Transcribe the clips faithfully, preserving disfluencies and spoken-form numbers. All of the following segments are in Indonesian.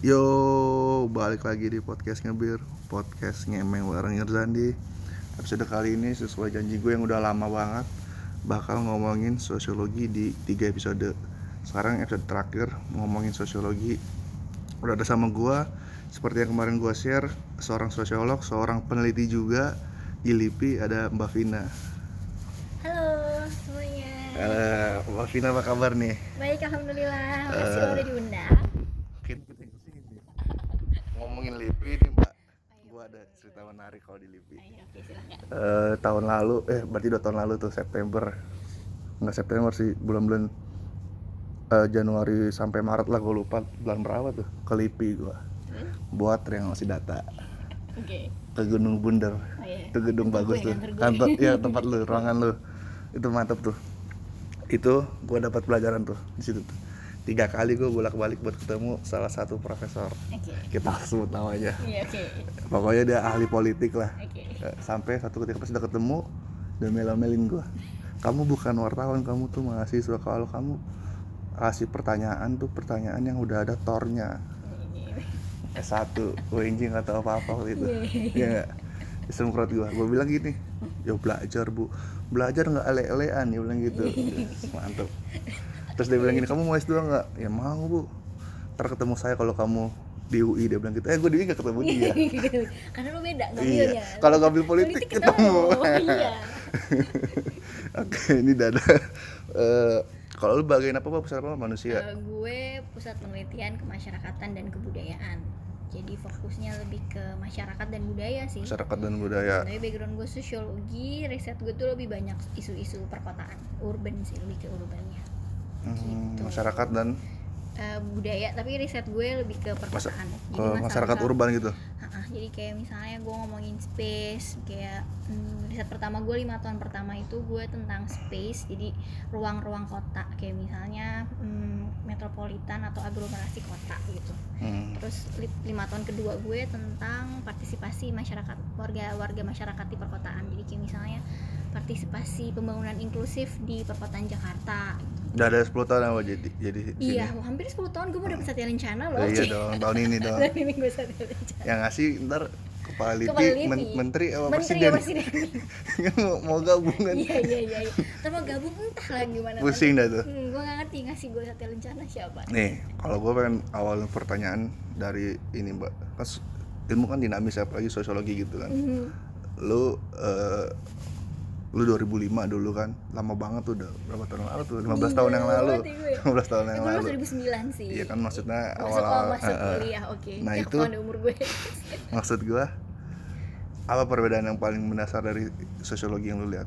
Yo, balik lagi di podcast Ngebir, podcast ngemeng bareng Irzandi. Episode kali ini sesuai janji gue yang udah lama banget, bakal ngomongin sosiologi di tiga episode. Sekarang episode terakhir ngomongin sosiologi. Udah ada sama gue, seperti yang kemarin gue share, seorang sosiolog, seorang peneliti juga di L I P I, ada Mbak Vina. Halo semuanya. Uh, Mbak Vina apa kabar nih? Baik, alhamdulillah. Makasih Uh, lo udah diundang. Ngomongin L I P I nih Mbak, gue ada cerita menarik kalau di L I P I. Ayo, oke, silakan. Uh, tahun lalu, eh berarti dua tahun lalu tuh September, nggak September sih, bulan-bulan uh, Januari sampai Maret lah, gue lupa bulan berapa tuh, ke L I P I gue Hmm? buat triangulasi data Oke. ke Gunung Bunder. Oh, iya. Itu gedung Kantor bagus gue, tuh, kantor gue. kantor ya, tempat lu, ruangan lu, itu mantep tuh. Itu gue dapat pelajaran tuh di situ tuh. Tiga kali gue bolak-balik buat ketemu salah satu profesor. Oke. Kita sebut namanya. Iya, oke. Pokoknya dia ahli politik lah. Oke. Sampai satu ketika pas udah ketemu, dia melo-melin gue. Kamu bukan wartawan, kamu tuh mahasiswa. Kalau kamu kasih pertanyaan tuh pertanyaan yang udah ada tornya. S satu, gue anjing gak tau apa-apa waktu itu. Iya gak? Disemprot gue, gue bilang gini, yo belajar bu, belajar gak ele-elean, dia bilang gitu. Mantep. Terus dia bilang gini, kamu mau S dua gak? Ya mau bu, ntar ketemu saya kalau kamu di U I, dia bilang gitu. Eh gue di U I gak ketemu dia. Karena lo beda Iya, ngambilnya. kalau ngambil politik, Politik ketemu. Oh, iya. Oke, ini dada. Uh, kalau lu bagian apa pak, pusat apa manusia? Uh, gue pusat penelitian kemasyarakatan dan kebudayaan. Jadi fokusnya lebih ke masyarakat dan budaya sih. Masyarakat dan budaya. Tapi background gue sosiologi, riset gue tuh lebih banyak isu-isu perkotaan, urban sih, lebih ke urbannya. Hmm, Gitu. Masyarakat dan uh, budaya, tapi riset gue lebih ke perkotaan. Mas- ke masyarakat urban gitu. Uh-uh, jadi kayak misalnya gue ngomongin space, kayak hmm, riset pertama gue lima tahun pertama itu gue tentang space, jadi ruang-ruang kota, kayak misalnya hmm, metropolitan atau aglomerasi kota gitu. Hmm. Terus lima tahun kedua gue tentang partisipasi masyarakat, warga-warga masyarakat di perkotaan, jadi kayak misalnya partisipasi pembangunan inklusif di perkotaan Jakarta. Udah ada sepuluh tahun apa jadi jadi Iya, oh, hampir sepuluh tahun gue mau dapet Satya Lencana loh. Oh, iya dong, tahun ini dong. Tahun ini gue Satya Lencana. Yang ngasih ntar kepala L I P I, Kepala L I P I. Men- menteri apa Menteri presiden? ya presiden. Yang mau, mau gabung kan? Iya iya iya. iya. Ntar mau gabung entah lah gimana. Pusing dah tuh. Hmm, gue nggak ngerti ngasih gue Satya Lencana siapa. Nih, kalau gue pengen awal pertanyaan dari ini mbak, kan ilmu kan dinamis apalagi sosiologi gitu kan. Mm-hmm. Lu uh, lu dua ribu lima dulu kan, lama banget tuh, udah berapa tahun lalu tuh, lima belas tahun yang lalu. lima belas tahun yang lalu. dua ribu sembilan sih. Iya kan, maksudnya masuk awal-awal masuk uh, kuliah, oke. Okay. Nah, ya, itu umur gue. Maksud gue apa perbedaan yang paling mendasar dari sosiologi yang lu lihat?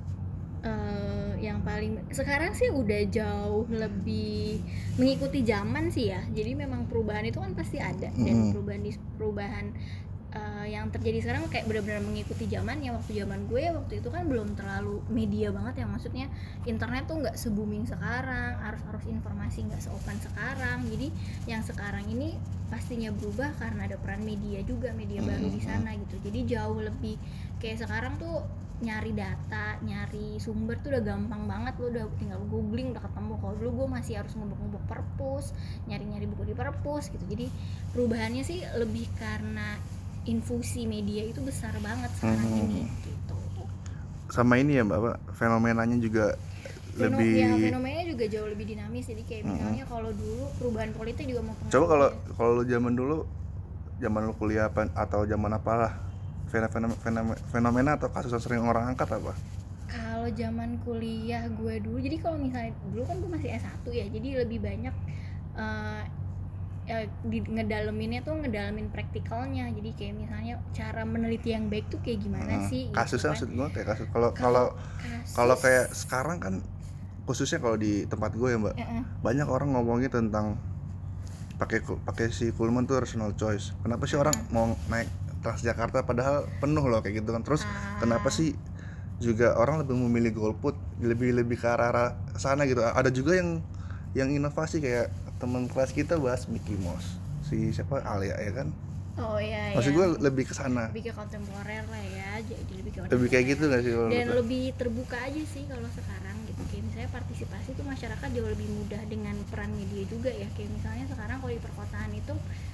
Uh, yang paling sekarang sih udah jauh lebih mengikuti zaman sih ya. Jadi memang perubahan itu kan pasti ada, dan mm-hmm. perubahan di perubahan Uh, yang terjadi sekarang kayak benar-benar mengikuti zaman. Ya waktu zaman gue waktu itu kan belum terlalu media banget ya, maksudnya internet tuh nggak se-booming sekarang, arus-arus informasi nggak se-open sekarang. Jadi yang sekarang ini pastinya berubah karena ada peran media juga, media mm-hmm. baru di sana gitu. Jadi jauh lebih kayak sekarang tuh nyari data, nyari sumber tuh udah gampang banget, lo udah tinggal googling udah ketemu. Kalau dulu gue masih harus ngubuk-ngubuk perpus, nyari-nyari buku di perpus gitu. Jadi perubahannya sih lebih karena infusi media itu besar banget sekarang hmm. ini gitu. Sama ini ya mbak, apa fenomenanya juga Feno, lebih. Ya fenomenanya juga jauh lebih dinamis. Jadi kayak misalnya hmm. kalau dulu perubahan politik juga mau pengaruh. Coba kalau kalau lu zaman dulu, zaman lu kuliah apa, atau zaman apalah, fenomena, fenomena, fenomena atau kasus yang sering orang angkat apa? Kalau zaman kuliah gue dulu, jadi kalau misalnya dulu kan gue masih S satu ya, jadi lebih banyak uh, Ya, di ngedaleminnya tuh ngedalemin praktikalnya. Jadi kayak misalnya cara meneliti yang baik tuh kayak gimana hmm, sih kasusnya gitu kan. Maksud gue kayak kasus kalau kalau kalau kayak sekarang kan, khususnya kalau di tempat gue ya mbak, uh-uh. banyak orang ngomongin tentang pakai pakai si Pullman tuh rational choice. Kenapa sih uh-huh. orang mau naik Transjakarta padahal penuh loh kayak gitu kan. Terus uh. kenapa sih juga orang lebih memilih golput, lebih lebih ke arah sana gitu. Ada juga yang yang inovasi kayak teman kelas kita bahas Mickey Mouse, si siapa Alia ya kan? Oh iya. Maksud ya. gue lebih ke sana. Lebih ke kontemporer lah ya, jadi lebih ke lebih kayak gitu nggak sih? Dan betul? Lebih terbuka aja sih kalau sekarang gitu. Kayak misalnya partisipasi tuh masyarakat jauh lebih mudah dengan peran media juga ya. Kayak misalnya sekarang kalau di perkotaan itu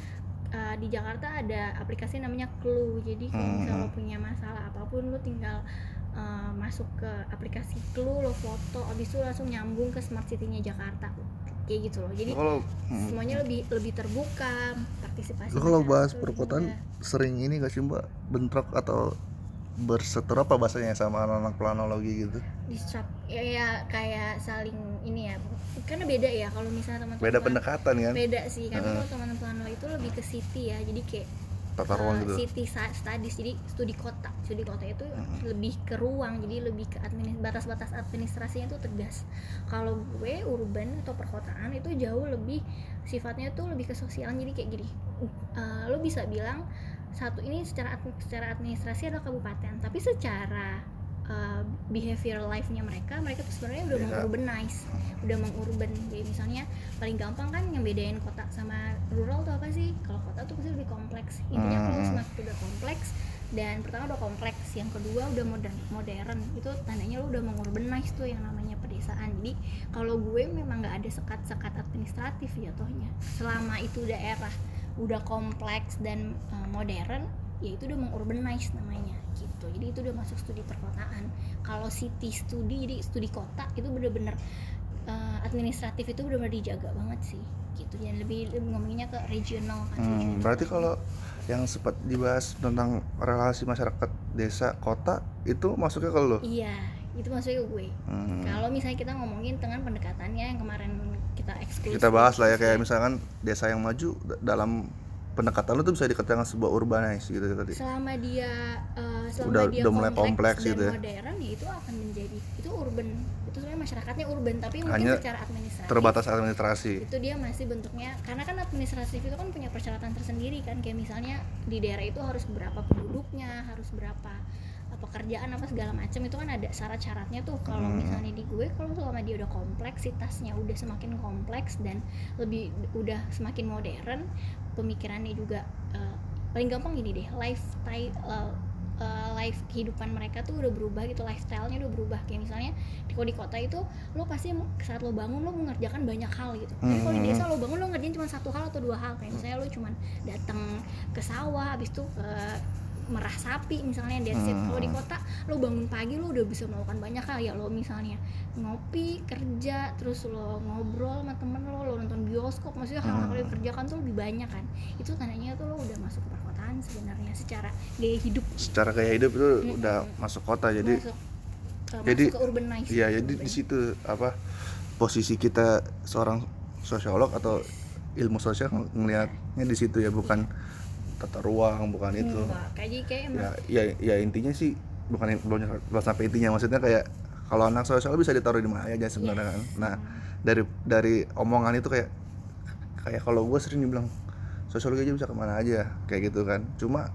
uh, di Jakarta ada aplikasi namanya Clue. Jadi kalau Hmm. misalnya lo punya masalah apapun, lo tinggal uh, masuk ke aplikasi Clue, lo foto, abis itu langsung nyambung ke smart city-nya Jakarta, kayak gitu loh. Jadi Kalau hmm. semuanya lebih lebih terbuka, partisipasi Lo kalau masyarakat bahas tuh lebih perkotaan mudah. sering ini gak sih Mbak bentrok atau berseteru apa bahasanya sama anak-anak planologi gitu? Disrupt ya, ya kayak saling ini ya, karena beda ya kalau misalnya teman-teman Beda pendekatan kan? beda sih karena Heeh. kalau teman-teman lo itu lebih ke city ya, jadi kayak Tata ruang uh, gitu. city sa- studies, jadi studi kota. Studi kota itu Mm-mm. lebih ke ruang, jadi lebih ke administ- batas-batas administrasinya itu tegas. Kalau gue urban atau perkotaan itu jauh lebih sifatnya tuh lebih ke sosial, jadi kayak gini, uh, lo bisa bilang satu ini secara admi- secara administrasi adalah kabupaten, tapi secara uh, behavior life-nya mereka mereka tuh sebenarnya udah Beda. mengurbanize, udah mengurban. Jadi misalnya paling gampang kan yang bedain kota sama rural tuh apa sih? Kalau kota tuh pasti lebih kompleks. Intinya kalau Hmm. semakin udah kompleks, dan pertama udah kompleks, yang kedua udah modern, modern itu tandanya lu udah mengurbanize tuh yang namanya pedesaan. Jadi kalau gue memang nggak ada sekat-sekat administratif jatuhnya. Selama itu daerah udah kompleks dan uh, modern, ya itu udah mengurbanize namanya gitu. Jadi itu udah masuk studi perkotaan. Kalau city studi, jadi studi kota itu bener-bener uh, administratif itu bener-bener dijaga banget sih gitu. Dan lebih, lebih ngomonginnya ke regional kan. Hmm, regional berarti kan. kalau yang sempat dibahas tentang relasi masyarakat desa kota itu masuknya ke lo? Iya, itu maksudnya ke gue. Hmm. Kalau misalnya kita ngomongin dengan pendekatannya yang kemarin kita eksklusif, Kita bahas lah ya, kayak misalkan desa yang maju d- dalam pendekatan lu tuh bisa dikatakan sebuah urbanize gitu tadi. selama dia uh, selama Udah- dia udah mulai kompleks dan gitu ya. modern, ya itu akan menjadi itu urban. Itu sebenarnya masyarakatnya urban, tapi mungkin Hanya secara administratif Terbatas administrasi. itu dia masih bentuknya, karena kan administratif itu kan punya persyaratan tersendiri kan, kayak misalnya di daerah itu harus berapa penduduknya, harus berapa pekerjaan apa segala macam, itu kan ada syarat-syaratnya tuh. Kalau Hmm. misalnya di gue, kalau selama dia udah kompleksitasnya udah semakin kompleks dan lebih udah semakin modern, pemikirannya juga uh, paling gampang gini deh, lifestyle uh, uh, life kehidupan mereka tuh udah berubah gitu, lifestyle-nya udah berubah. Kayak misalnya di kalau di kota itu lo pasti saat lo bangun lo mengerjakan banyak hal gitu. Tapi kalau di desa lo bangun lo ngerjain cuma satu hal atau dua hal, kayak misalnya lo cuma datang ke sawah, habis itu ke merah sapi misalnya, that's it. Kalau di kota lo bangun pagi lo udah bisa melakukan banyak hal ya, lo misalnya ngopi, kerja, terus lo ngobrol sama temen lo, lo nonton bioskop, maksudnya hal-hal yang dikerjakan tuh lebih banyak kan. Itu tandanya tuh lo udah masuk ke perkotaan sebenarnya secara gaya hidup. Secara gaya hidup itu Mm-mm. udah masuk kota, jadi masuk, uh, jadi masuk ke urbanize. iya, jadi urban. di situ apa posisi kita seorang sosiolog atau ilmu sosial ngelihatnya di situ ya, bukan tata ruang, bukan itu. Enggak, kayak jadi kayak emang Ya, ya, ya intinya sih bukan belum belum sampai intinya, maksudnya kayak kalau anak sosial bisa ditaruh di mana aja sebenarnya kan. Nah, dari dari omongan itu kayak kayak kalau gue sering dibilang sosiologi aja bisa kemana aja kayak gitu kan. Cuma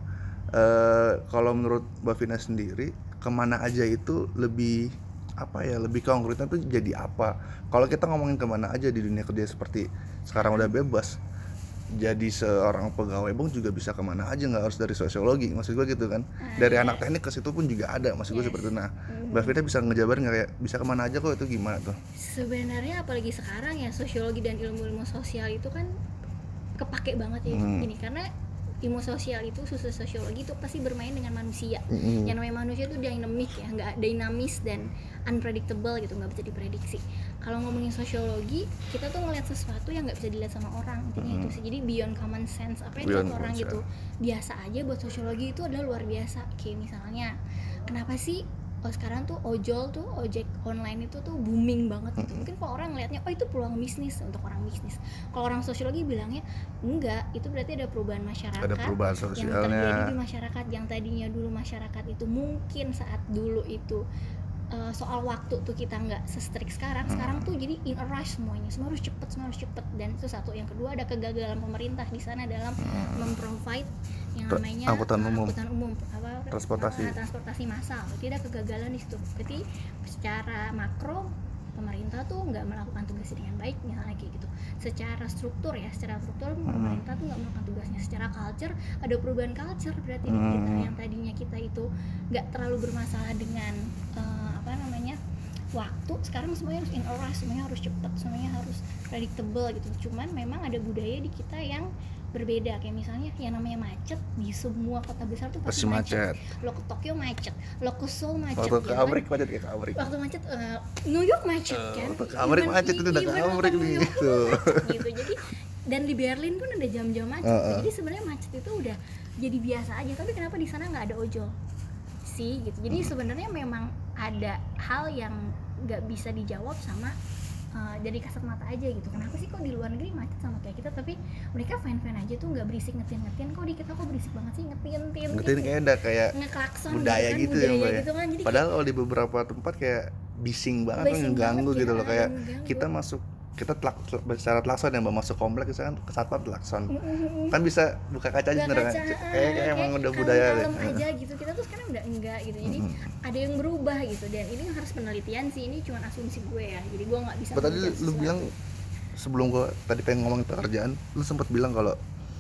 eh, kalau menurut Mbak Vina sendiri, kemana aja itu lebih apa ya, lebih konkretnya tuh jadi apa? Kalau kita ngomongin kemana aja di dunia kerja seperti sekarang udah bebas, jadi seorang pegawai bank juga bisa kemana aja, nggak harus dari sosiologi, maksud gue gitu kan. Ah, Dari iya. anak teknik ke situ pun juga ada, maksud gue Yes. seperti itu. Nah, Mhm. Mbak Vina bisa ngejabarin nggak kayak bisa kemana aja kok, itu gimana tuh? Sebenarnya apalagi sekarang ya, sosiologi dan ilmu-ilmu sosial itu kan kepake banget ya. Hmm. Gini, karena ilmu sosial itu, khusus sosiologi itu pasti bermain dengan manusia. Mm-mm. Yang namanya manusia itu dynamic ya, nggak dinamis dan unpredictable gitu, nggak bisa diprediksi. Kalau ngomongin sosiologi, kita tuh ngeliat sesuatu yang nggak bisa dilihat sama orang, intinya Mm-hmm. itu sih. Jadi beyond common sense, apa yang Beyond dilihat orang common gitu biasa aja, buat sosiologi itu adalah luar biasa. Kayak misalnya, kenapa sih oh sekarang tuh ojol tuh, ojek online itu tuh booming banget gitu. Mungkin kalau orang ngelihatnya oh itu peluang bisnis untuk orang bisnis. Kalau orang sosiologi bilangnya enggak, itu berarti ada perubahan masyarakat. Ada perubahan yang terjadi sosialnya. di masyarakat, yang tadinya dulu masyarakat itu mungkin saat dulu itu uh, soal waktu tuh kita nggak se-strict sekarang. Sekarang tuh jadi in a rush semuanya, semua harus cepet, semua harus cepet. Dan itu satu. Yang kedua ada kegagalan pemerintah di sana dalam memprovide yang Tra- namanya angkutan uh, umum. angkutan umum apa Transportasi. uh, transportasi massal. Berarti ada kegagalan di situ. Berarti secara makro pemerintah tuh nggak melakukan tugasnya dengan baik, misalnya kayak gitu. Secara struktur ya, secara struktur pemerintah tuh nggak melakukan tugasnya. Secara culture ada perubahan culture berarti di kita, yang tadinya kita itu nggak terlalu bermasalah dengan uh, apa namanya waktu, sekarang semuanya harus in a rush, semuanya harus cepet, semuanya harus predictable gitu. Cuman memang ada budaya di kita yang berbeda. Kayak misalnya yang namanya macet di semua kota besar tuh Pasti pasti macet. macet. Lo ke Tokyo macet, lo ke Seoul macet, Waktu ke ya kan? Amerika macet kayak ke Amerika. Waktu macet uh, New York macet Uh, kan. waktu ke Amerika Even- macet, itu udah ke even waktu Amerika New nih, York pun tuh. macet gitu. Jadi dan di Berlin pun ada jam-jam macet. Uh, uh. Jadi sebenarnya macet itu udah jadi biasa aja. Tapi kenapa di sana nggak ada ojol sih gitu. Jadi Hmm. sebenarnya memang ada hal yang nggak bisa dijawab sama uh, dari kasat mata aja gitu. Kenapa sih kok di luar negeri macet sama kayak kita, tapi mereka fine-fine aja tuh, nggak berisik ngetin-ngetin. Kok di kita kok berisik banget sih, ngetin-ngetin Ngetin kayak ada kayak ngeklakson budaya kan, gitu ya, budaya Mbak ya. gitu kan. Jadi Padahal kalau di beberapa tempat kayak bising banget, Bising ngeganggu banget, gitu ya, loh, kayak ngeganggu. kita masuk kita telak, secara klakson ya, Mbak, masuk komplek misalkan ke satpam klakson. Mm-mm. Kan bisa buka kaca aja Buka sebenarnya. kaca, Kayak, ah, kayak emang udah budaya deh. kalem-kalem aja gitu. Kita tuh sekarang udah enggak gitu. Jadi Mm-mm. ada yang berubah gitu, dan ini harus penelitian sih. Ini cuma asumsi gue ya. Jadi gue nggak bisa. But tadi menjudge lu sesuatu. bilang sebelum gua tadi pengen ngomongin pekerjaan, lu sempat bilang kalau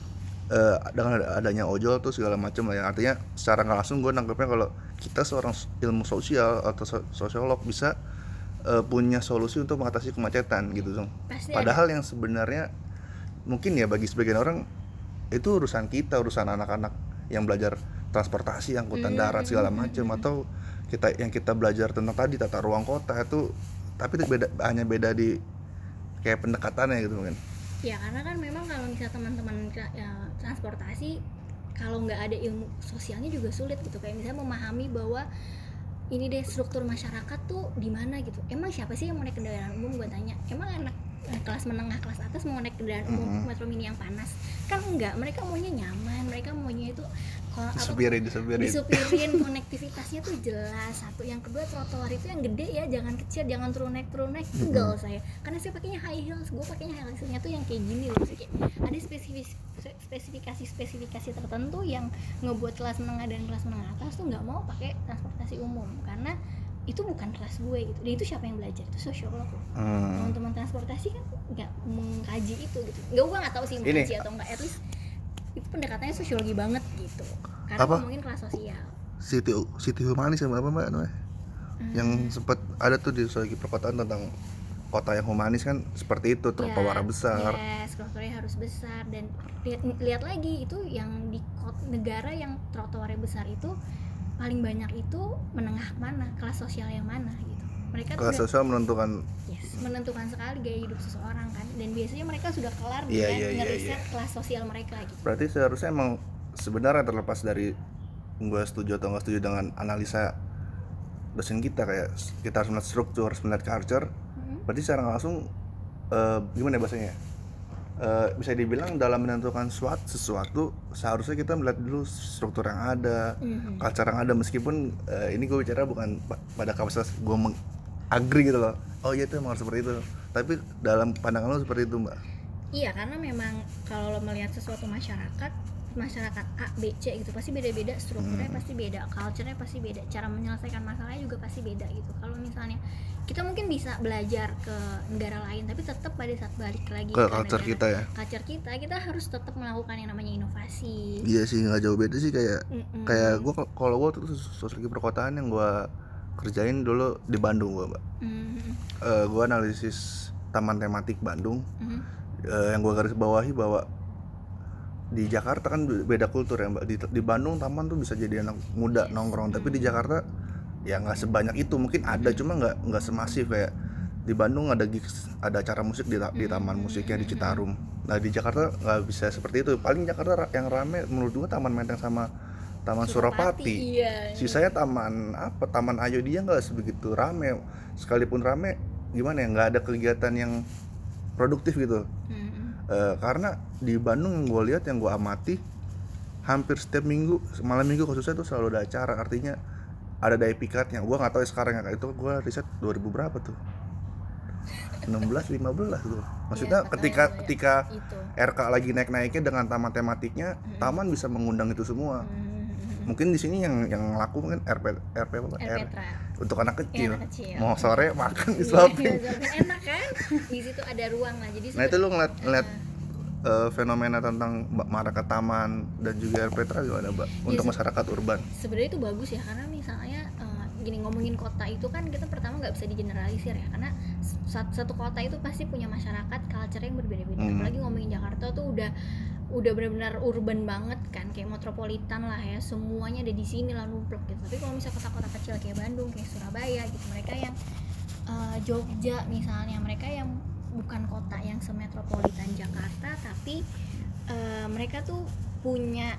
eh, dengan adanya ojol tuh segala macam lah ya. Artinya secara nggak langsung gue nangkepnya kalau kita seorang ilmu sosial atau so- sosiolog bisa eh, punya solusi untuk mengatasi kemacetan gitu dong. Pasti Padahal yang sebenarnya mungkin ya bagi sebagian orang itu urusan kita, urusan anak-anak yang belajar transportasi, angkutan Hmm, darat segala hmm, macam, hmm. atau kita yang kita belajar tentang tadi tata ruang kota itu, tapi itu beda, hanya beda di kayak pendekatannya gitu mungkin. Ya karena kan memang kalau misalnya teman-teman ke- ya, transportasi, kalau nggak ada ilmu sosialnya juga sulit gitu. Kayak misalnya memahami bahwa ini deh struktur masyarakat tuh di mana gitu. Emang siapa sih yang mau naik kendaraan umum, gue tanya. Emang anak eh, kelas menengah, kelas atas mau naik kendaraan umum Mhm. metro mini yang panas? Kan enggak, mereka maunya nyaman, mereka maunya itu kalau apa Disepirin, disepirin. disupirin, konektivitasnya tuh jelas. Satu, yang kedua trotoar itu yang gede ya, jangan kecil, jangan turun naik turun naik. Mm-mm. Enggak saya, karena saya pakainya high heels, gue pakainya high heelsnya tuh yang kayak gini loh. Kayak ada spesifik spesifikasi spesifikasi tertentu yang ngebuat kelas menengah dan kelas menengah atas tuh nggak mau pakai transportasi umum karena itu bukan kelas gue gitu. Dan itu siapa yang belajar? Itu sosiolog loh. Hmm. Teman-teman transportasi kan nggak mengkaji itu gitu. Nggak, gue nggak tahu sih Ini. mengkaji atau nggak. At least itu pendekatannya sosiologi banget gitu. Karena Apa? ngomongin kelas sosial. City City Humanis sama apa Mbak namanya? Hmm. Yang sempat ada tuh di sosiologi perkotaan tentang kota yang humanis kan seperti itu, trotoar Ya, besar. Yes, trotoarnya harus besar. Dan lihat lihat lagi itu yang di kot, negara yang trotoarnya besar itu paling banyak itu menengah mana, kelas sosial yang mana gitu. Mereka tuh Kelas udah- sosial menentukan. yes, menentukan sekali gaya hidup seseorang kan. Dan biasanya mereka sudah kelar Iya, dengan iya, iya, ngeriset iya. kelas sosial mereka gitu. Berarti seharusnya emang sebenarnya terlepas dari gue setuju atau nggak setuju dengan analisa dosen kita, kayak kita harus melihat struktur, harus melihat culture. Hmm. Berarti secara nggak langsung eh, gimana ya bahasanya? Eh, bisa dibilang dalam menentukan suatu sesuatu seharusnya kita melihat dulu struktur yang ada, Mhm. culture yang ada, meskipun eh, ini gue bicara bukan pa- pada kapasitas gue mengagree gitu loh. Oh iya itu emang harus seperti itu. Tapi dalam pandangan lo seperti itu, Mbak. Iya, karena memang kalau lo melihat sesuatu masyarakat, masyarakat A, B, C gitu pasti beda-beda, strukturnya Hmm. pasti beda, culture-nya pasti beda, cara menyelesaikan masalahnya juga pasti beda gitu. Kalau misalnya kita mungkin bisa belajar ke negara lain, tapi tetap pada saat balik lagi Ke culture negara- kita ya. culture kita, kita harus tetap melakukan yang namanya inovasi. Iya sih, nggak jauh beda sih, kayak Mm-mm. kayak gue kalau gue tuh sosiologi perkotaan yang gue kerjain dulu di Bandung, gue Mbak. Mhm. Eh, gue analisis taman tematik Bandung. Mhm. Eh, yang gue garis bawahi bahwa di Jakarta kan beda kultur ya Mbak. Di, di Bandung taman tuh bisa jadi anak muda nongkrong, tapi di Jakarta ya nggak sebanyak itu. Mungkin ada, cuma nggak nggak semasif kayak di Bandung. Ada gigs, ada acara musik di, di taman musiknya di Citarum. Nah di Jakarta nggak bisa seperti itu. Paling Jakarta yang rame menurut gue Taman Menteng sama Taman Suropati. Iya. Sisanya taman apa? Taman Ayodhya nggak sebegitu rame. Sekalipun rame, gimana ya? Nggak ada kegiatan yang produktif gitu. Mhm. Eh, karena di Bandung yang gue lihat, yang gue amati, hampir setiap minggu, malam minggu khususnya tuh selalu ada acara. Artinya ada daya pikatnya. Gue nggak tahu ya sekarang ya, itu gue riset dua ribu berapa tuh, enam belas lima belas tuh. Maksudnya Iya, ketika katanya ketika itu. R K lagi naik-naiknya dengan taman tematiknya, taman bisa mengundang itu semua. Mhm. Mungkin di sini yang yang laku mungkin R P R P apa? R Petra. Untuk anak kecil. Anak kecil. Mau sore makan di Iya, shopping. iya, shopping enak kan? Di situ ada ruang lah. Jadi Nah itu lu ngeliat ngeliat eh, fenomena tentang Mbak masyarakat taman dan juga R Petra gimana Mbak untuk se- masyarakat urban? sebenarnya itu bagus ya, karena misalnya eh, gini, ngomongin kota itu kan kita pertama nggak bisa digeneralisir ya, karena sat- satu kota itu pasti punya masyarakat culture yang berbeda-beda. Hmm. Apalagi ngomongin Jakarta tuh udah udah benar-benar urban banget kan, kayak metropolitan lah ya, semuanya ada di sini lah numplek gitu. Tapi kalau misalnya kota-kota kecil kayak Bandung, kayak Surabaya gitu, mereka yang uh, Jogja misalnya, mereka yang bukan kota yang semetropolitan Jakarta, tapi uh, mereka tuh punya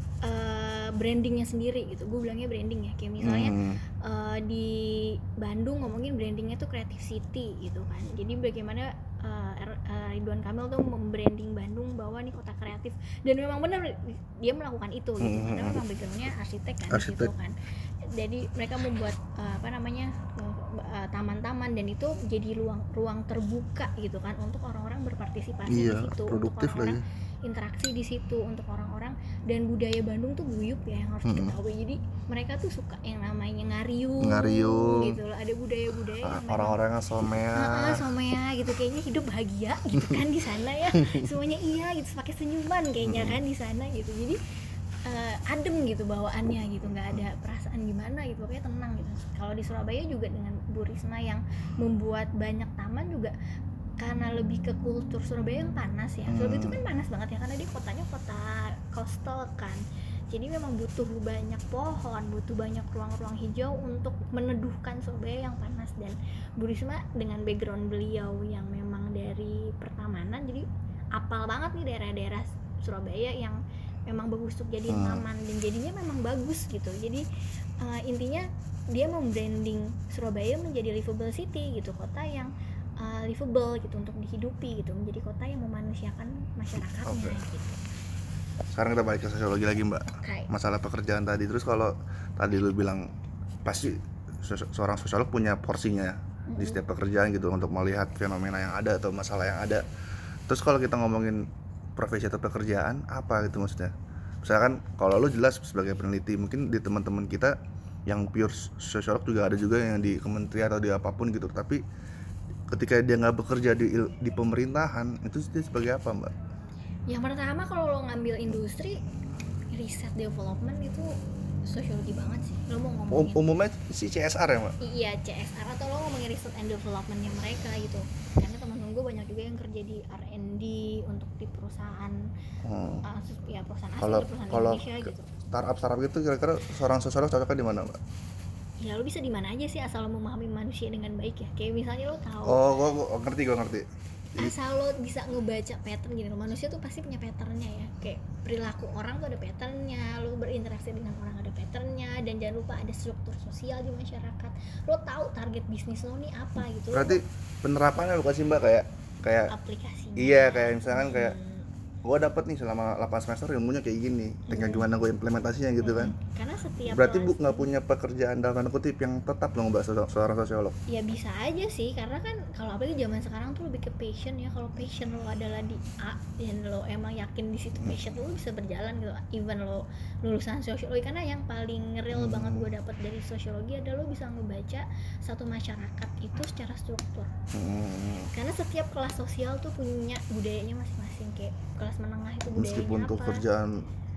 uh, brandingnya sendiri gitu. Gue bilangnya branding ya, kayak misalnya Hmm. uh, di Bandung ngomongin brandingnya tuh Creative City gitu kan. Jadi bagaimana uh, uh, Ridwan Kamil tuh membranding Bandung bahwa nih kota kreatif, dan memang benar dia melakukan itu gitu. Hmm. Karena memang backgroundnya arsitek kan Arsitek. gitu kan. Jadi mereka membuat uh, apa namanya uh, taman-taman, dan itu jadi ruang ruang terbuka gitu kan untuk orang-orang berpartisipasi Iya, di situ, untuk produktif orang-orang lagi. interaksi di situ, untuk orang-orang. Dan budaya Bandung tuh guyup ya, yang harus Mm-mm. diketahui. Jadi mereka tuh suka yang namanya ngariung, Ngariung. gitu loh. Ada budaya-budaya yang memang Orang-orangnya somea. Heeh, somea gitu, kayaknya hidup bahagia gitu kan di sana ya. Semuanya iya gitu, pakai senyuman kayaknya kan di sana gitu. Jadi uh, adem gitu bawaannya gitu, nggak ada perasaan gimana gitu, pokoknya tenang gitu. Kalau di Surabaya juga dengan Bu Risma yang membuat banyak taman juga karena lebih ke kultur Surabaya yang panas ya. Surabaya itu kan panas banget ya, karena dia kotanya kota coastal kan. Jadi memang butuh banyak pohon, butuh banyak ruang-ruang hijau untuk meneduhkan Surabaya yang panas. Dan Bu Risma dengan background beliau yang memang dari pertamanan, jadi apal banget nih daerah-daerah Surabaya yang memang bagus untuk jadiin Hmm. taman, dan jadinya memang bagus gitu. Jadi uh, intinya dia membranding Surabaya menjadi livable city gitu, kota yang uh, livable gitu untuk dihidupi gitu, menjadi kota yang memanusiakan masyarakatnya. Oke. Gitu. Sekarang kita balik ke sosiologi lagi, Mbak. Kayak Masalah pekerjaan tadi. Terus kalau tadi lu bilang pasti se- seorang sosiolog punya porsinya di setiap pekerjaan gitu untuk melihat fenomena yang ada atau masalah yang ada. Terus kalau kita ngomongin profesi atau pekerjaan, apa gitu maksudnya? Misalkan kalau lu jelas sebagai peneliti, mungkin di teman-teman kita yang pure sosiolog juga ada juga yang di kementerian atau di apapun gitu. Tapi ketika dia nggak bekerja di il- di pemerintahan, itu dia sebagai apa, Mbak? yang pertama, kalau lo ngambil industri riset development itu sosiologi banget sih. Lo mau Um, ngomongin umumnya si C S R ya, Mbak? iya C S R, atau lo ngomongin research and developmentnya mereka gitu. Karena teman-teman gue banyak juga yang kerja di R and D untuk di perusahaan Hmm. uh, ya perusahaan asing, Kalau perusahaan kalau Indonesia gitu. startup startup gitu kira-kira seorang sosiolog cocoknya di mana, Mbak? Ya lo bisa di mana aja sih, asal lo memahami manusia dengan baik ya. Kayak misalnya lo tahu, Oh, gua, gua ngerti, gua ngerti. Jadi, asal lo bisa ngebaca pattern gini loh. Manusia tuh pasti punya patternnya ya, kayak perilaku orang tuh ada patternnya, lo berinteraksi dengan orang ada patternnya, dan jangan lupa ada struktur sosial di masyarakat. Lo tahu target bisnis lo nih apa gitu. Lo berarti penerapannya bukan sih, Mbak, kayak kayak aplikasinya. iya, kayak misalkan kayak Hmm. gua dapat nih selama delapan semester ilmunya kayak gini, tinggal gimana gua implementasinya gitu kan. Karena setiap Berarti kelas Bu nggak punya pekerjaan dalam tanda kutip yang tetap dong, Mbak, se- seorang sosiolog. ya bisa aja sih, karena kan kalau apalagi zaman sekarang tuh lebih ke passion ya. Kalau passion lo adalah di A dan lo emang yakin di situ passion lo, lo bisa berjalan gitu. Even lo lulusan sosiologi, karena yang paling real Hmm. banget gue dapat dari sosiologi adalah lo bisa ngebaca satu masyarakat itu secara struktur. Hmm. Karena setiap kelas sosial tuh punya budayanya masing-masing. Kayak kelas menengah itu budayanya Meskipun tuh apa, kerjaan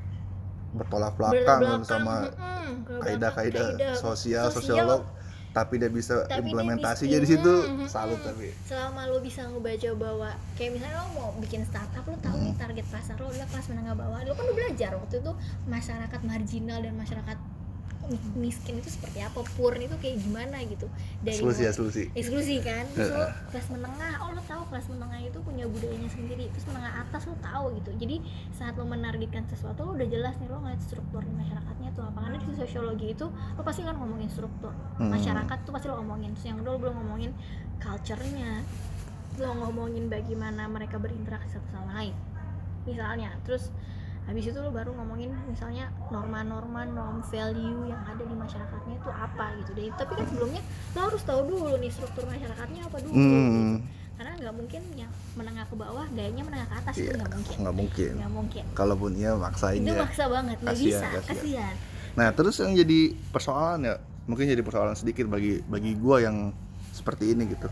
bertolak belakang Berbelakang, sama mm-mm, berbelakang, kaidah-kaidah kaidah sosial, sosial. sosiolog, tapi dia bisa Tapi dia implementasinya bisa- di situ, mm, salut mm. tapi. Selama lo bisa ngebaca bahwa kayak misalnya lo mau bikin startup, lo tahu nih target pasar lo adalah kelas menengah bawah. Lo kan udah belajar waktu itu masyarakat marginal dan masyarakat miskin itu seperti apa, poor itu kayak gimana gitu. Dari Eksklusi ya, mulai- eksklusi. eksklusi kan. Terus lo kelas menengah, oh lo tahu kelas menengah itu punya budayanya sendiri. Terus menengah atas lo tahu gitu. Jadi saat lo menargetkan sesuatu, lo udah jelas nih, lo ngeliat struktur di masyarakatnya tuh apa. Karena di sosiologi itu lo pasti kan ngomongin struktur Hmm. masyarakat tuh, pasti lo ngomongin. Terus yang kedua lo belum ngomongin culture-nya, lo ngomongin bagaimana mereka berinteraksi satu sama lain misalnya. Terus habis itu lo baru ngomongin misalnya norma-norma, norm value yang ada di masyarakatnya itu apa gitu deh. Tapi kan sebelumnya lo harus tahu dulu nih struktur masyarakatnya apa dulu gitu. Hmm. Karena nggak mungkin yang menengah ke bawah gayanya menengah ke atas, Iya, itu nggak mungkin. nggak mungkin. Nggak mungkin. Kalaupun iya maksain Itu ya. maksa banget, nggak Kasian, bisa, kasian. kasihan. Nah, terus yang jadi persoalan ya, mungkin jadi persoalan sedikit bagi bagi gua yang seperti ini gitu.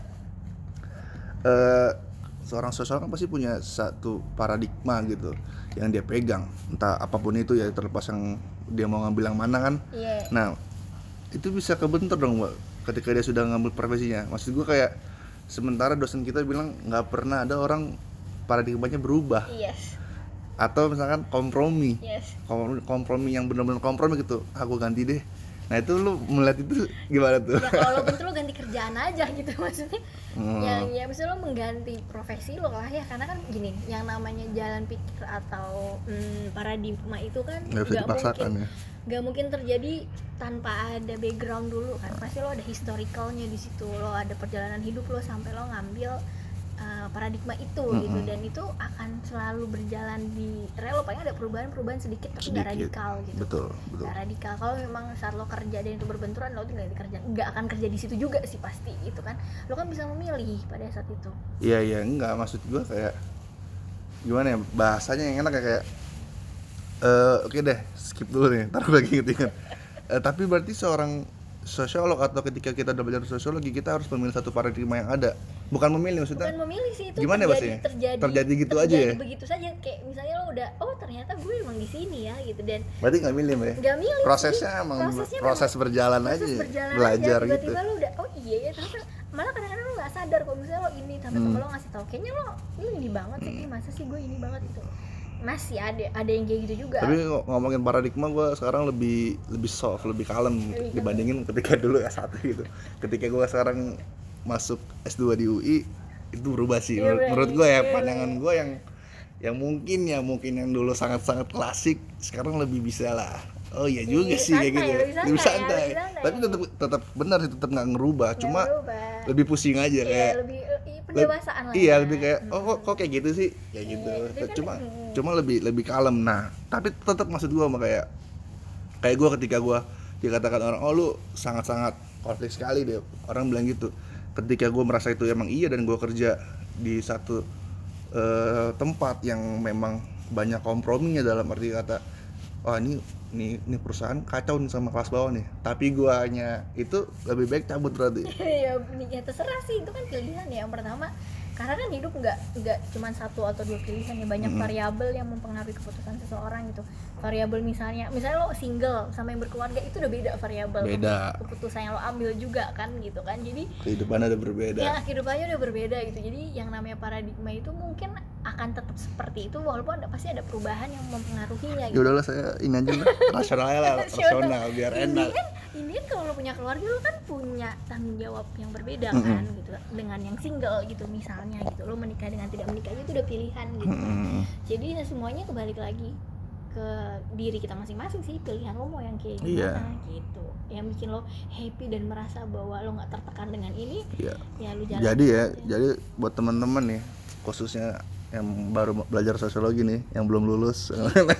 Eh, seorang sosial kan pasti punya satu paradigma gitu yang dia pegang, entah apapun itu ya, terlepas yang dia mau ngambil yang mana kan. Iya. Nah, itu bisa kebentur dong, Mbak, ketika dia sudah ngambil profesinya. Maksud gua kayak sementara dosen kita bilang nggak pernah ada orang paradigmanya berubah. Yes. atau misalkan kompromi. Yes. kompromi, kompromi yang benar-benar kompromi gitu, aku ganti deh. Nah itu lu melihat itu gimana tuh? Ya kalau lo bentuk lo ganti kerjaan aja gitu maksudnya. Hmm. Ya ya maksudnya lo mengganti profesi lo lah ya, karena kan gini, yang namanya jalan pikir atau hmm, paradigma itu kan Nggak bisa nggak dipaksakan mungkin ya. nggak mungkin terjadi tanpa ada background dulu kan. Pasti lo ada historicalnya di situ, lo ada perjalanan hidup lo sampai lo ngambil uh, paradigma itu Mm-mm. gitu, dan itu akan selalu berjalan di rel. Lo paling ada perubahan-perubahan sedikit tapi nggak Sedikit. radikal gitu. Betul, betul. Nggak radikal. Kalau memang saat lo kerja dan itu berbenturan, lo tinggal di kerja, nggak akan kerja di situ juga sih pasti gitu kan. Lo kan bisa memilih pada saat itu. Iya iya enggak, maksud gua kayak gimana ya bahasanya yang enak ya, kayak eh oke deh skip dulu nih, ntar gue lagi inget-inget. Eh, tapi berarti seorang sosiolog atau ketika kita udah belajar sosiologi kita harus memilih satu paradigma yang ada, bukan memilih maksudnya. Bukan memilih sih, itu Gimana ya terjadi, bahasanya? terjadi Terjadi gitu terjadi aja ya? begitu saja, kayak misalnya lo udah oh ternyata gue emang di sini ya gitu, dan Berarti nggak milih ya? nggak milih Prosesnya sih. emang Prosesnya proses memang- berjalan proses aja, berjalan belajar aja. gitu. Tiba-tiba lo udah oh iya ya, ternyata malah kadang-kadang lo nggak sadar kalau misalnya lo ini, sampai Hmm. temen lo ngasih tau kayaknya lo ini ini banget sih, ini masa sih gue ini banget gitu. Masih ada ada yang kayak gitu juga. Tapi ng- ngomongin paradigma gue sekarang lebih lebih soft, lebih kalem Lebih dibandingin ketika dulu S satu gitu. Ketika gue sekarang masuk S dua di U I itu berubah sih. Iya, Menurut, bener. menurut gue ya, Iya, pandangan gue yang yang mungkin ya mungkin yang dulu sangat-sangat klasik sekarang lebih bisa lah. Oh iya juga Lebih sih kayak santai, gitu. lebih santai, Lebih santai. lebih santai. Tapi tetap tetap benar sih, tetap nggak ngerubah. Nggak Cuma berubah. lebih pusing aja Iya, kayak lebih eh, pendewasaan lah iya ya. lebih kayak oh kok, Hmm. kok kayak gitu sih kayak Iya, gitu. dia kan- Cuma hmm. cuma lebih lebih kalem. Nah tapi tetap maksud gue sama kayak kayak gue ketika gue dikatakan orang oh lu sangat-sangat konflik sekali deh, orang bilang gitu. Ketika gue merasa itu emang iya dan gue kerja di satu eh, tempat yang memang banyak komprominya, dalam arti kata oh ini nih ini perusahaan kacau nih sama kelas bawah nih, tapi guanya itu lebih baik cabut berarti. Ya, ya terserah sih, itu kan pilihan ya. Yang pertama, karena kan hidup nggak nggak cuma satu atau dua pilihan ya, banyak Mm-mm. variabel yang mempengaruhi keputusan seseorang gitu. Variabel misalnya misalnya lo single sama yang berkeluarga, itu udah beda variabel Beda. keputusan yang lo ambil juga kan gitu kan. Jadi Kehidupan ada berbeda. ya kehidupannya udah berbeda gitu. Jadi yang namanya paradigma itu mungkin akan tetap seperti itu, walaupun ada, pasti ada perubahan yang mempengaruhinya Ya gitu. udahlah saya ini aja lah, rasional aja lah, rasional biar Ini enak. kan, ini kan kalau lo punya keluarga lo kan punya tanggung jawab yang berbeda Mm-mm. kan gitu, dengan yang single gitu misalnya gitu. Lo menikah dengan tidak menikah itu udah pilihan gitu kan. Mm-mm. Jadi ya semuanya kebalik lagi ke diri kita masing-masing sih, pilihan lo mau yang kayak Iya. gimana gitu, yang bikin lo happy dan merasa bahwa lo nggak tertekan dengan ini, Iya. ya lo jalan Jadi ya, aja. jadi buat teman-teman nih, khususnya yang baru belajar sosiologi nih, yang belum lulus,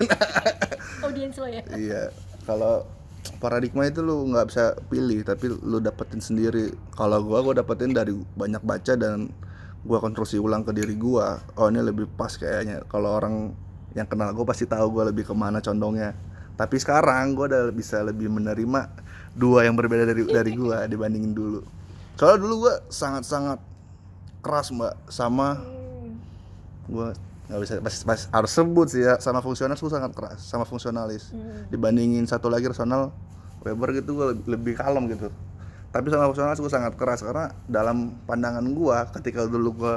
Audiens lo ya. iya, kalau paradigma itu lu nggak bisa pilih, tapi lu dapetin sendiri. Kalau gua, gua dapetin dari banyak baca dan gua konstruksi ulang ke diri gua. Oh ini lebih pas kayaknya. Kalau orang yang kenal gua pasti tahu gua lebih kemana condongnya. Tapi sekarang gua udah bisa lebih menerima dua yang berbeda dari dari gua dibandingin dulu. Soalnya dulu gua sangat-sangat keras mbak sama Hmm. gua nggak bisa pas, pas harus sebut sih ya, sama fungsionalis gua sangat keras, sama fungsionalis. Hmm. Dibandingin satu lagi rasional Weber gitu gue lebih, lebih kalem gitu. Tapi sama fungsionalis gue sangat keras karena dalam pandangan gue ketika dulu gue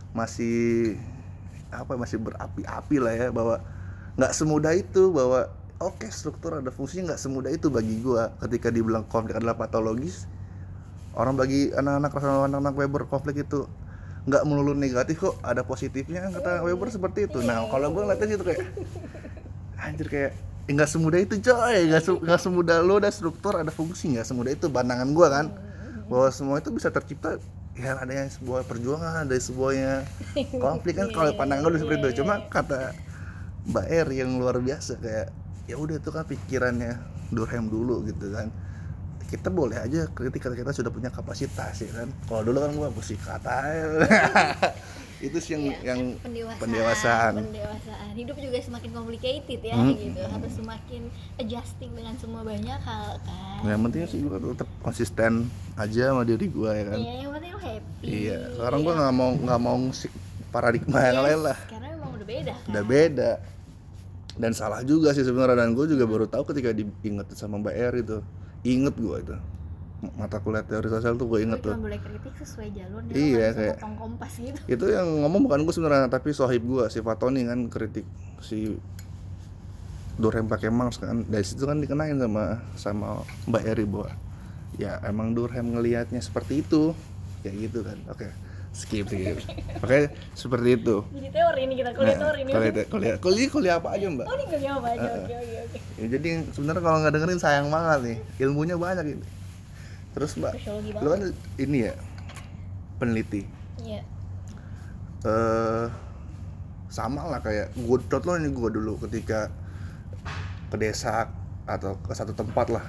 masih apa masih berapi-api lah ya, bahwa nggak semudah itu, bahwa oke struktur ada fungsinya, nggak semudah itu bagi gue. Ketika dibilang konflik adalah patologis, orang bagi anak-anak rasional, anak-anak Weber konflik itu nggak melulu negatif kok, ada positifnya kata Weber seperti itu. Nah kalau gue ngeliatnya gitu kayak anjir kayak nggak semudah itu coy, nggak se- nggak semudah lo ada struktur ada fungsi, nggak semudah itu pandangan gua kan, bahwa semua itu bisa tercipta ya adanya sebuah perjuangan, ada sebuahnya konflik kan. Kalau pandangan gua udah seperti itu, cuma kata Mbak Er yang luar biasa kayak ya udah itu kan pikirannya Durkheim dulu gitu kan. Kita boleh aja ketika kita sudah punya kapasitas ya kan. Kalau dulu kan gua mesti kata itu sih yang Iya, yang pendewasaan, pendewasaan. pendewasaan. Hidup juga semakin complicated ya Hmm. gitu, harus semakin adjusting dengan semua banyak hal kan. Yang penting sih gua tetap konsisten aja sama diri gua ya kan. Iya, yang penting lo happy. Iya, sekarang gua nggak mau nggak mau musik paradigma yang Yes, lain lah, karena memang udah beda kan. udah beda. Dan salah juga sih sebenarnya, dan gue juga baru tahu ketika diingetin sama Mbak Er itu, inget gua itu mata kuliah teori sosial tuh gue Lo inget tuh. cuma boleh kritik sesuai jalur, dia Iya, lo nggak bisa kayak- potong kompas gitu. Itu yang ngomong bukan gue sebenarnya, tapi sohib gue si Fatoni kan kritik si Durkheim pakai mouse kan, dari situ kan dikenain sama sama Mbak Eri bahwa ya emang Durkheim ngelihatnya seperti itu, kayak gitu kan. Oke, skip skip. Oke, seperti itu. Jadi teori ini kita kuliah teori ini. Kuliah, kuliah, kuliah, kuliah apa aja Mbak? Oh ini kuliah apa aja, oke oke oke. Ya, jadi sebenarnya kalau nggak dengerin sayang banget nih, ilmunya banyak ini. Terus Mbak, Sosiologi lu kan ini ya peneliti. Iya. Eh sama lah kayak gue, contoh ini gue dulu ketika ke desa atau ke satu tempat lah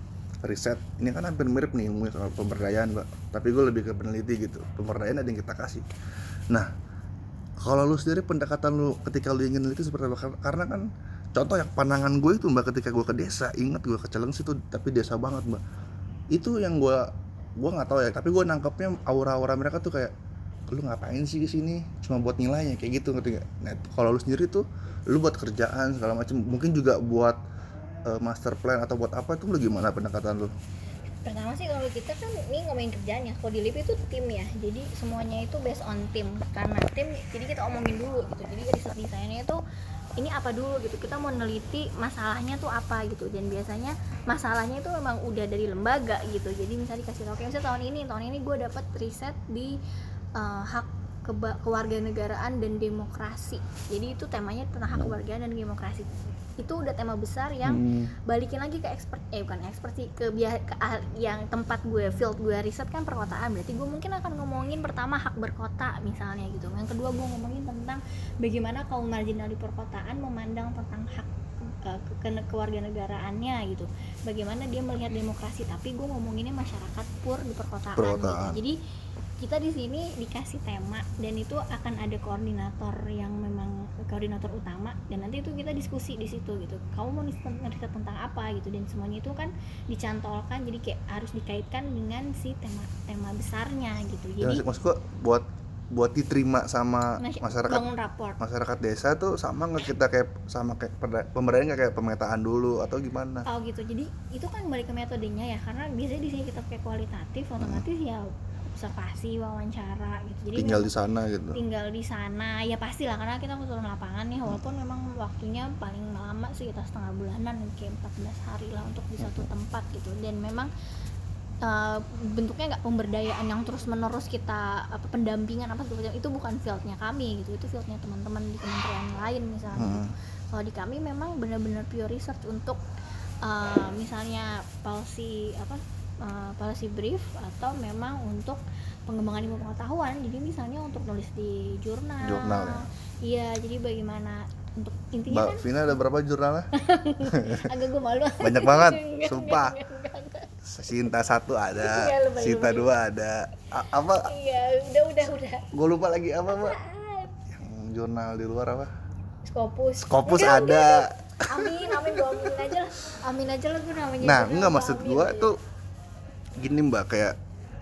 riset, ini kan hampir mirip nih ilmu soal pemberdayaan Mbak, tapi gue lebih ke peneliti gitu. Pemberdayaan ada yang kita kasih. Nah, kalau lu sendiri pendekatan lu ketika lu ingin neliti seperti apa? Karena kan contoh yang pandangan gue itu Mbak, ketika gue ke desa, ingat gue ke Celengsi itu, tapi desa banget Mbak. Itu yang gue gue nggak tahu ya, tapi gue nangkepnya aura-aura mereka tuh kayak, lu ngapain sih ke sini? Cuma buat nilainya kayak gitu, ngerti gak? Nah, kalau lu sendiri tuh lu buat kerjaan segala macam, mungkin juga buat uh, master plan atau buat apa, itu lu gimana pendekatan lu? Pertama sih kalau kita kan ini ngomongin kerjaan ya, kalau di L I P I itu tim ya, jadi semuanya itu based on tim. Karena tim, jadi kita omongin dulu gitu. Jadi riset desainnya itu ini apa dulu gitu, kita mau neliti masalahnya tuh apa gitu. Dan biasanya masalahnya itu memang udah dari lembaga gitu. Jadi misalnya dikasih tau, kayak misalnya tahun ini tahun ini gue dapat riset di uh, hak keba- kewarganegaraan dan demokrasi. Jadi itu temanya tentang hak kewarganegaraan dan demokrasi. Itu udah tema besar yang hmm. balikin lagi ke expert, eh bukan expert sih, ke, biah, ke ah, yang tempat gue, field gue riset kan perkotaan. Berarti gue mungkin akan ngomongin pertama hak berkota misalnya gitu. Yang kedua gue ngomongin tentang bagaimana kaum marginal di perkotaan memandang tentang hak uh, ke, kewarganegaraannya gitu. Bagaimana dia melihat demokrasi, tapi gue ngomonginnya masyarakat pur di perkotaan, perkotaan. Gitu. Jadi kita di sini dikasih tema dan itu akan ada koordinator yang memang koordinator utama, dan nanti itu kita diskusi di situ gitu. Kamu mau riset tentang apa gitu, dan semuanya itu kan dicantolkan, jadi kayak harus dikaitkan dengan si tema tema besarnya gitu. Jadi ya, maksud gua buat buat diterima sama masyarakat, bangun rapor masyarakat desa tuh sama nggak kita kayak sama kayak pemberdayaan, kayak pemetaan dulu atau gimana? Oh gitu. Jadi itu kan balik ke metodenya ya, karena biasanya di sini kita pakai kualitatif, otomatis hmm. ya observasi, wawancara gitu. Jadi tinggal di sana gitu. Tinggal di sana ya pastilah, karena kita mau turun lapangan nih, walaupun hmm. memang waktunya paling lama sih kita setengah bulanan, kayak empat belas hari lah untuk di satu tempat gitu. Dan memang uh, bentuknya nggak pemberdayaan yang terus menerus kita apa pendampingan apa segala macam, itu bukan fieldnya kami gitu, itu fieldnya teman-teman di kementerian lain misalnya. Hmm. Kalau di kami memang benar-benar pure research untuk uh, misalnya policy apa Uh, policy brief atau memang untuk pengembangan ilmu pengetahuan. Jadi misalnya untuk nulis di jurnal. Jurnal ya. Iya, jadi bagaimana untuk intinya Mbak kan. Vina ada berapa jurnalnya? Agak gue malu. Banyak banget, sumpah. Sinta satu ada, Sinta dua ada. A- apa? Iya, udah udah udah. Gue lupa lagi apa, Mbak? Yang jurnal di luar apa? Scopus. Scopus enggak, ada. Enggak. Amin, amin, gue amin aja lah. Amin aja lah gue namanya. Nah, enggak maksud gue tuh gini Mbak, kayak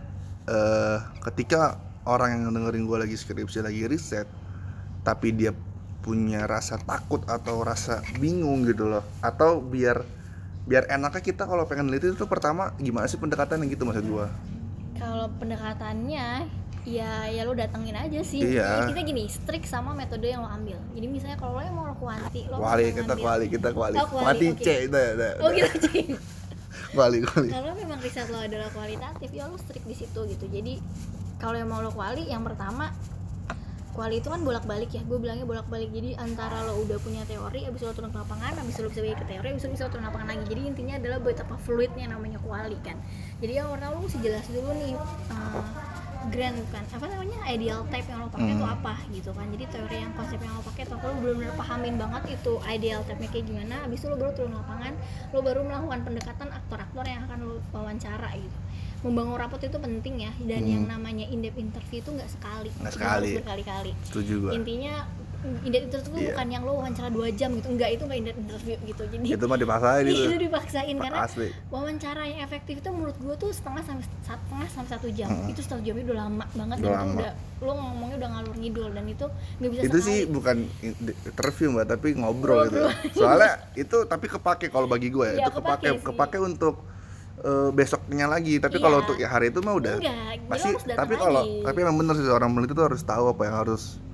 uh, ketika orang yang dengerin gue lagi skripsi, lagi riset, tapi dia punya rasa takut atau rasa bingung gitu loh, atau biar biar enaknya kita kalau pengen neliti itu pertama gimana sih pendekatannya gitu maksud gue? Kalau pendekatannya ya ya lo datengin aja sih. Iya. Kita gini, strict sama metode yang lo ambil. Jadi misalnya kalau lo yang mau lo kuanti, lo kuali kita kuali kita kuali. Oh, kuali C itu ya. Oh gitu C. Kuali kuali. Kalau memang riset lo adalah kualitatif, ya lo strict di situ gitu. Jadi kalau yang mau lo kuali, yang pertama kuali itu kan bolak-balik ya. Gue bilangnya bolak-balik. Jadi antara lo udah punya teori, abis lo turun ke lapangan, abis lo bisa balik ke teori, abis lo bisa turun ke lapangan lagi. Jadi intinya adalah betapa fluidnya namanya kuali kan. Jadi yang pertama lo mesti jelas dulu nih uh, grand kan apa namanya ideal type yang lo pakai itu hmm. apa gitu kan. Jadi teori yang konsep yang lo pakai tuh lo benar-benar pahamin banget itu ideal type-nya kayak gimana, habis itu lo baru turun lapangan, lo baru melakukan pendekatan aktor-aktor yang akan lo wawancara gitu. Membangun rapot itu penting ya, dan hmm. yang namanya in-depth interview itu nggak sekali, nggak sekali, berkali-kali. Setuju gue. Intinya in-depth interview yeah. bukan yang lo wawancara dua jam gitu, enggak, itu nggak in-depth interview gitu. Jadi itu mah dipaksain itu. Itu dipaksain karena asli. Wawancara yang efektif itu menurut gue tuh setengah sampai setengah sampai satu jam. Hmm. Itu satu jamnya udah lama banget, udah dan lama. itu udah lo ngomongnya udah ngalur ngidul, dan itu nggak bisa itu sekali. Sih bukan interview Mbak, tapi ngobrol, ngobrol. Gitu. Soalnya itu tapi kepake kalau bagi gue ya, ya itu kepake kepake, kepake untuk uh, besoknya lagi. Tapi iya. Kalau untuk ya hari itu mah udah enggak, pasti. Tapi kalau tapi emang bener sih orang peneliti tuh harus tahu apa yang harus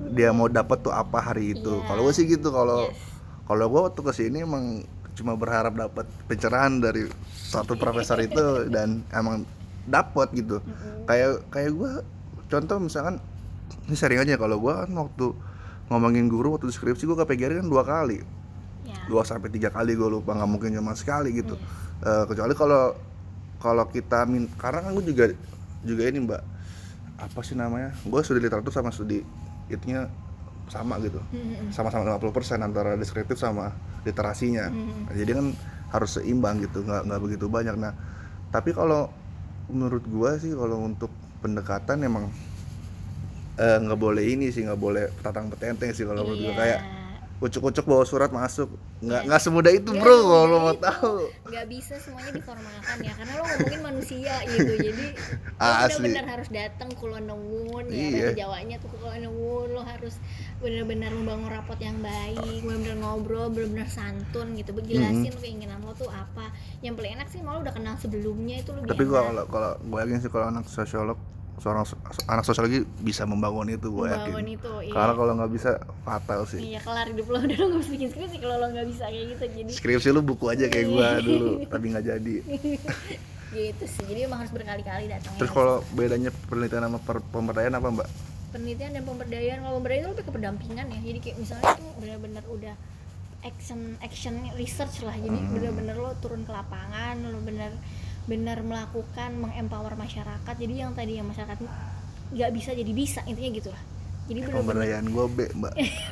dia mau dapat tuh apa hari itu. Iya. Kalau gue sih gitu. Kalau Yes. kalau gue waktu kesini emang cuma berharap dapat pencerahan dari satu profesor itu dan emang dapat gitu. Mm-mm. Kayak kayak gue contoh misalkan ini sering aja kalau gue kan waktu ngomongin guru waktu skripsi gue ke P G R I kan dua kali. Ya. Dua sampai tiga kali gue lupa, nggak mungkin cuma sekali gitu. Yes. Eh, kecuali kalau kalau kita min karena kan gue juga juga ini mbak apa sih namanya, gue studi literatur sama studi itunya sama gitu, Mm-mm. sama-sama lima puluh persen antara deskriptif sama literasinya. Mm-mm. Jadi kan harus seimbang gitu, nggak nggak begitu banyak. Nah tapi kalau menurut gue sih kalau untuk pendekatan emang eh, nggak boleh ini sih, nggak boleh tatang petenteng sih kalau menurut gue. Iya. Kayak ucuk-ucuk bawa surat masuk, nggak Iya. nggak semudah itu Nggak bro semudah kalau lo mau itu. tahu. Nggak bisa semuanya diformalkan ya, karena lo ngomongin manusia gitu. Jadi lo Asli. benar-benar harus datang kulonewun ya, Iya. bahasa Jawanya tuh kulonewun. Lo harus benar-benar membangun rapot yang baik, benar-benar ngobrol, benar-benar santun gitu, berjelasin keinginan lo tuh apa. Yang paling enak sih malah udah kenal sebelumnya, itu lebih Tapi enak. gua kalau kalau gue yakin sih kalau anak sosiolog, seorang so- anak sosiologi bisa membangun itu, gue yakin. Membangun itu, iya. Karena kalau nggak bisa fatal sih. Iya, kelar hidup lo, udah lo gak bisa bikin skripsi kalau lo gak bisa kayak gitu. Jadi Skripsi lu buku aja kayak gua dulu, tapi nggak jadi. gitu sih, jadi emang harus berkali-kali datangnya. Terus kalau bedanya penelitian sama per- pemberdayaan apa mbak? Penelitian dan pemberdayaan, kalau pemberdayaan itu lebih ke pendampingan ya, jadi kayak misalnya itu benar-benar udah action action research lah, jadi Hmm. benar-benar lo turun ke lapangan, lo benar-benar melakukan mengempower masyarakat, jadi yang tadi yang masyarakat nggak bisa jadi bisa, intinya gitu lah. Jadi benar-benar Pemberdayaan gua B mbak,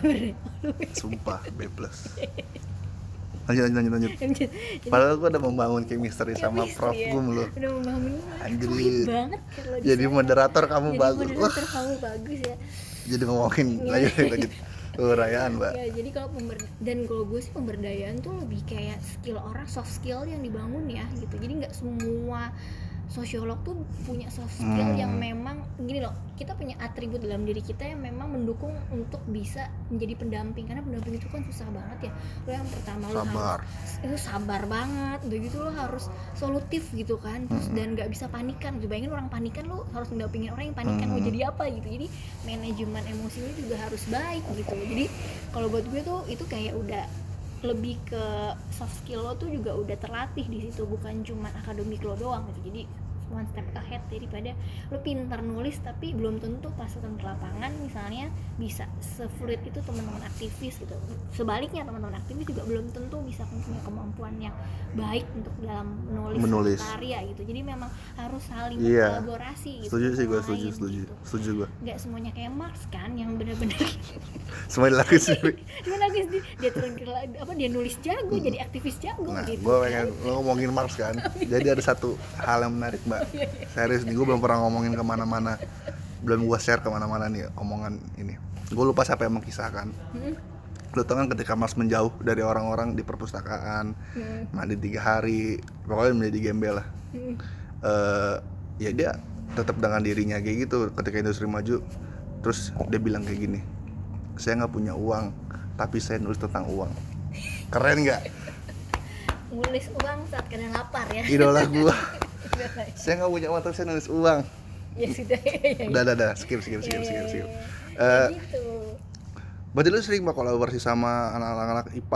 sumpah B plus. Lanjut lanjut lanjut lanjut. Padahal gua udah membangun chemistry sama Prof ya, Gum loh. udah membangun Anjir. keren banget kalau di Jadi sana. moderator kamu Jadi bagus. Wah, moderator kamu bagus ya. jadi ngomongin lanjut lanjut. Pemberdayaan mbak. Ya, jadi kalau pember dan kalau gue sih pemberdayaan tuh lebih kayak skill orang, soft skill yang dibangun ya gitu. Jadi nggak semua sosiolog tuh punya soft skill Hmm. yang memang gini loh, kita punya atribut dalam diri kita yang memang mendukung untuk bisa menjadi pendamping, karena pendamping itu kan susah banget ya. Lo yang pertama lo Sabar. harus itu sabar banget, udah gitu lo harus solutif gitu kan, terus Hmm. dan nggak bisa panikan. Coba bayangin orang panikan, lo harus mendampingin orang yang panikan, mau Hmm. jadi apa gitu. Jadi manajemen emosinya juga harus baik gitu. Jadi kalau buat gue tuh itu kayak udah lebih ke soft skill lo tuh juga udah terlatih di situ, bukan cuma akademik lo doang gitu. Jadi one step ahead daripada lo pintar nulis tapi belum tentu pas turun ke lapangan misalnya bisa sefluid itu teman-teman aktivis gitu. Sebaliknya teman-teman aktivis juga belum tentu bisa punya kemampuan yang baik untuk dalam menulis, Menulis. karya gitu. Jadi memang harus saling Iya. berkolaborasi gitu. Setuju sih gue, sama setuju lain setuju gitu. setuju gue. Nggak semuanya kayak Marx kan yang benar-benar Semuanya lagi sendiri. dia nangis dia, dia turun ke la- apa dia nulis jago, jadi aktivis jago Nah, gitu. gue pengen lo ngomongin Marx kan. Jadi ada satu hal yang menarik mbak. Serius nih, gue belum pernah ngomongin kemana-mana, belum gue share kemana-mana nih omongan ini. Gue lupa siapa yang mengisahkan. Hmm. Lo tau kan ketika Marx menjauh dari orang-orang di perpustakaan, Hmm. mandi tiga hari, pokoknya menjadi gembel lah. Hmm. Eh, ya dia tetap dengan dirinya kayak gitu. Ketika industri maju, terus dia bilang kayak gini, saya nggak punya uang, tapi saya nulis tentang uang. Keren nggak? Nulis uang saat kadang lapar ya. Idola gua. Saya nggak punya uang tapi saya nulis uang. Ya sudah ya. Udah, udah, udah, skip, skip, skip, skip, skip. Eh, Eh, gitu. Berarti lu sering berkolaborasi sama anak-anak I P A,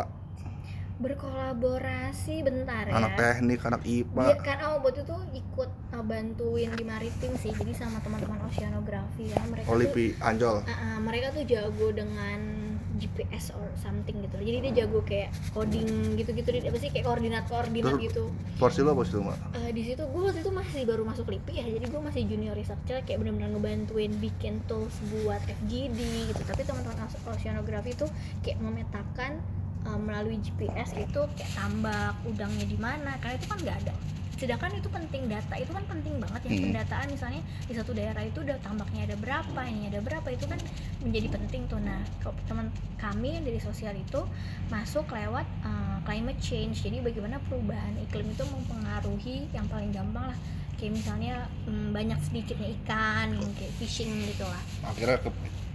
Berkolaborasi bentar ya. anak teknik, anak I P A. Dia kan oh waktu itu ikut uh, bantuin di maritim sih. Jadi sama teman-teman oceanografi ya. Mereka tuh Olipi, Anjol. uh, uh, mereka tuh jago dengan G P S or something gitu. Jadi dia jago kayak coding gitu-gitu, dia apa sih kayak koordinat-koordinat Terus- gitu. Porsi lu apa sih lu, Mbak? Uh, di situ gue waktu itu masih baru masuk L I P I ya, jadi gue masih junior researcher, kayak benar-benar ngebantuin bikin tools buat F G D gitu. Tapi teman-teman oceanografi itu kayak memetakan uh, melalui G P S itu kayak tambak udangnya di mana, karena itu kan nggak ada. Sedangkan itu penting, data itu kan penting banget ya. Hmm. Pendataan misalnya di satu daerah itu udah tambaknya ada berapa, ini ada berapa, itu kan menjadi penting tuh. Nah, kalau teman kami dari sosial itu masuk lewat uh, climate change. Jadi bagaimana perubahan iklim itu mempengaruhi, yang paling gampang lah kayak misalnya hmm, banyak sedikitnya ikan, kayak fishing gitu lah. Akhirnya ke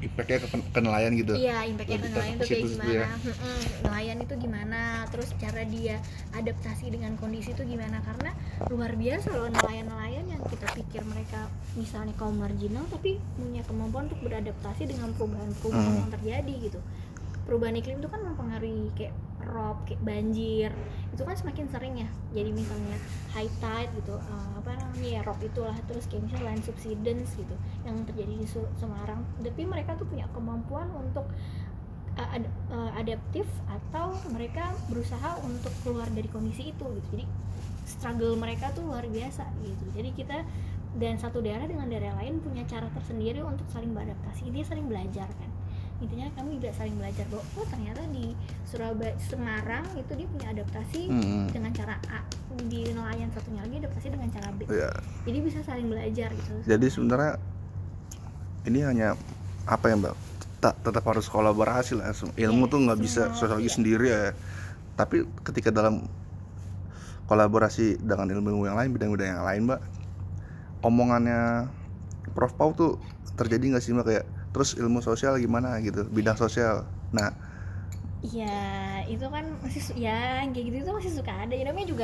impactnya ke, ke nelayan gitu. Iya, impactnya ke Lebih nelayan ke tuh kayak situ gimana, ya. mm-mm, nelayan itu gimana, terus cara dia adaptasi dengan kondisi itu gimana, karena luar biasa loh nelayan-nelayan yang kita pikir mereka misalnya kaum marginal tapi punya kemampuan untuk beradaptasi dengan perubahan-perubahan Hmm. yang terjadi gitu. Perubahan iklim itu kan mempengaruhi kayak rob, kayak banjir, itu kan semakin sering ya, jadi misalnya high tide gitu, uh, apa namanya ya, rob itulah, terus kayak misalnya land subsidence gitu yang terjadi di Semarang, tapi mereka tuh punya kemampuan untuk uh, ad- uh, adaptif atau mereka berusaha untuk keluar dari kondisi itu gitu. Jadi struggle mereka tuh luar biasa gitu. Jadi kita dan satu daerah dengan daerah lain punya cara tersendiri untuk saling beradaptasi, dia saling belajar kan. Intinya kami juga saling belajar bahwa oh ternyata di Surabaya, Semarang itu dia punya adaptasi hmm. dengan cara A, di nelayan satunya lagi adaptasi dengan cara B. Ya. Jadi bisa saling belajar gitu. Jadi sebenarnya ini hanya apa ya Mbak? Tak tetap harus kolaborasi lah. Ilmu ya, tuh nggak bisa sosiologi ya. Sendiri ya. Tapi ketika dalam kolaborasi dengan ilmu yang lain, bidang-bidang yang lain Mbak, omongannya Prof Pau tuh terjadi nggak sih Mbak kayak terus ilmu sosial gimana gitu, bidang sosial. Nah, ya itu kan masih ya kayak gitu itu masih suka ada. Ya namanya juga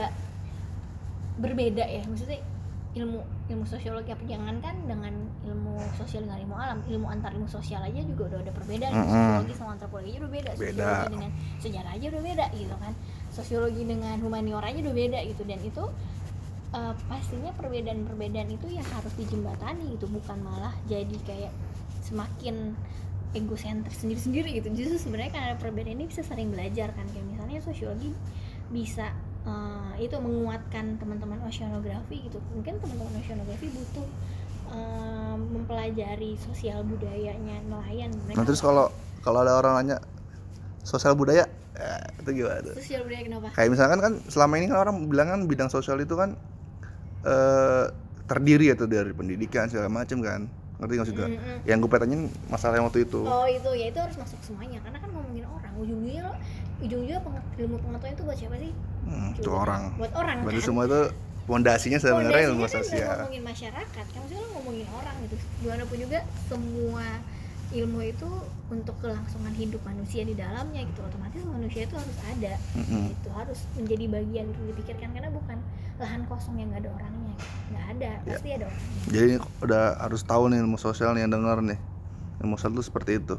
berbeda ya, maksudnya ilmu ilmu sosiologi apa jangan kan dengan ilmu sosial dengan ilmu alam, ilmu antar ilmu sosial aja juga udah ada perbedaan. Mm-hmm. Sosiologi sama antropologi aja udah beda, beda. Sosiologi dengan sejarah aja udah beda gitu kan, sosiologi dengan humaniora aja udah beda gitu, dan itu uh, pastinya perbedaan-perbedaan itu yang harus dijembatani gitu, bukan malah jadi kayak semakin egosentris sendiri-sendiri gitu. Justru sebenarnya karena perbedaan ini bisa saling belajar kan, kayak misalnya sosiologi bisa uh, itu menguatkan teman-teman oceanografi gitu. Mungkin teman-teman oceanografi butuh uh, mempelajari sosial budayanya nelayan. Mereka nah terus kalau kalau ada orang nanya sosial budaya, eh, itu gimana tuh? Sosial budaya kenapa? Kayak misalkan kan selama ini kan orang bilang kan bidang sosial itu kan uh, terdiri atau dari pendidikan segala macam kan, ngerti nggak sih gak? Mm-hmm. Yang gue pengen masalah yang waktu itu. Oh itu ya, itu harus masuk semuanya karena kan ngomongin orang, ujung-ujungnya lo ujung-ujungnya ilmu pengetahuan itu buat siapa sih? Hmm, itu orang. Buat orang. Berarti kan? Semua itu fondasinya sebenarnya ilmu kan sosial. Ngomongin masyarakat, kan maksudnya lo ngomongin orang gitu. Gimana pun juga semua ilmu itu untuk kelangsungan hidup manusia di dalamnya gitu, otomatis manusia itu harus ada, mm-hmm. gitu, harus menjadi bagian itu dipikirkan karena bukan lahan kosong yang nggak ada orangnya, nggak ada, pasti ya. Ada orangnya. Jadi udah harus tahu nih ilmu sosial nih yang dengar nih, ilmu sosial itu seperti itu.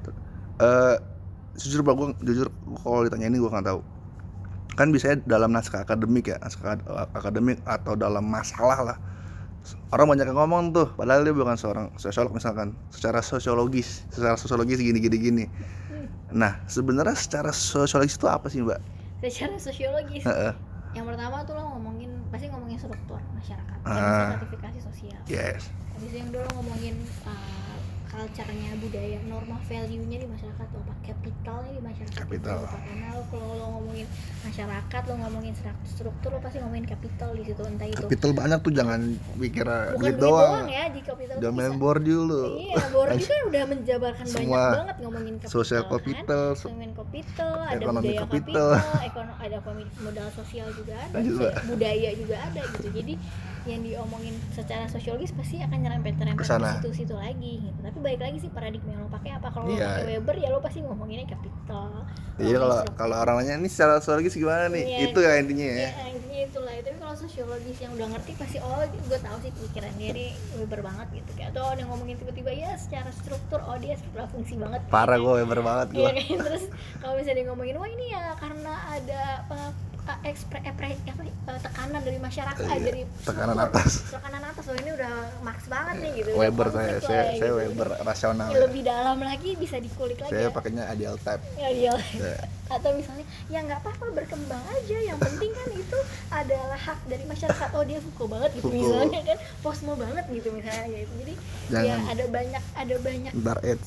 Uh, jujur bang, gue jujur kalau ditanya ini gue nggak tahu. Kan biasanya dalam naskah akademik ya, naskah akademik atau dalam masalah lah, orang banyak yang ngomong tuh, padahal dia bukan seorang sosiolog misalkan, secara sosiologis, secara sosiologis gini-gini gini. Nah, sebenarnya secara sosiologis itu apa sih Mbak? Secara sosiologis, uh-uh. yang pertama tuh lo ngomongin, pasti ngomongin struktur masyarakat, uh, stratifikasi sosial. Yes. Habis yang dulu ngomongin uh, culture-nya, budaya, norma value-nya di masyarakat, lo apa capital-nya di masyarakat. Capital. Gitu, karena lo kalau lo ngomongin masyarakat, lo ngomongin struktur, lo pasti ngomongin capital di situ, entah itu. Capital banyak tuh, jangan pikir duit doang. doang ya, di capital. Udah main Bourdieu lo. Iya, Bourdieu kan udah menjabarkan banyak banget ngomongin capital. Social capital, kan? Ngomongin capital, ada ekonomi budaya capital, ekonomi, ada modal sosial juga ada, budaya juga ada gitu. Jadi yang diomongin secara sosiologis pasti akan nyerempet-nyerempet ke situ-situ lagi gitu. Tapi balik lagi sih paradigma yang lo pakai apa. Kalau yeah. lo pakai Weber ya lo pasti ngomonginnya capital. Jadi kalau kalau orang nanya ini secara sosiologis gimana nih? Yeah. Itu ya intinya ya. Iya, intinya itulah. Tapi kalau sosiologis yang udah ngerti pasti oh gue tahu sih pikiran dia ini Weber banget gitu. Kayak atau ada ngomongin tiba-tiba ya secara struktur, oh dia struktur fungsi banget. Parah gue Weber banget gue. Iya kan. Terus kalau misalnya dia ngomongin wah ini ya karena ada uh, ekspre epre apa tekanan dari masyarakat, iya, dari tekanan struktur, atas tekanan atas oh ini udah maks banget nih gitu. Weber saya saya, saya gitu. Weber rasional ya, lebih dalam lagi bisa dikulik lagi saya ya. pakainya ideal type ya, ideal. Yeah. Atau misalnya ya nggak apa-apa berkembang aja, yang penting kan itu adalah hak dari masyarakat. Oh dia Foucault banget gitu Foucault. Misalnya kan posmo banget gitu misalnya gitu. Jadi jangan. Ya ada banyak ada banyak dark age.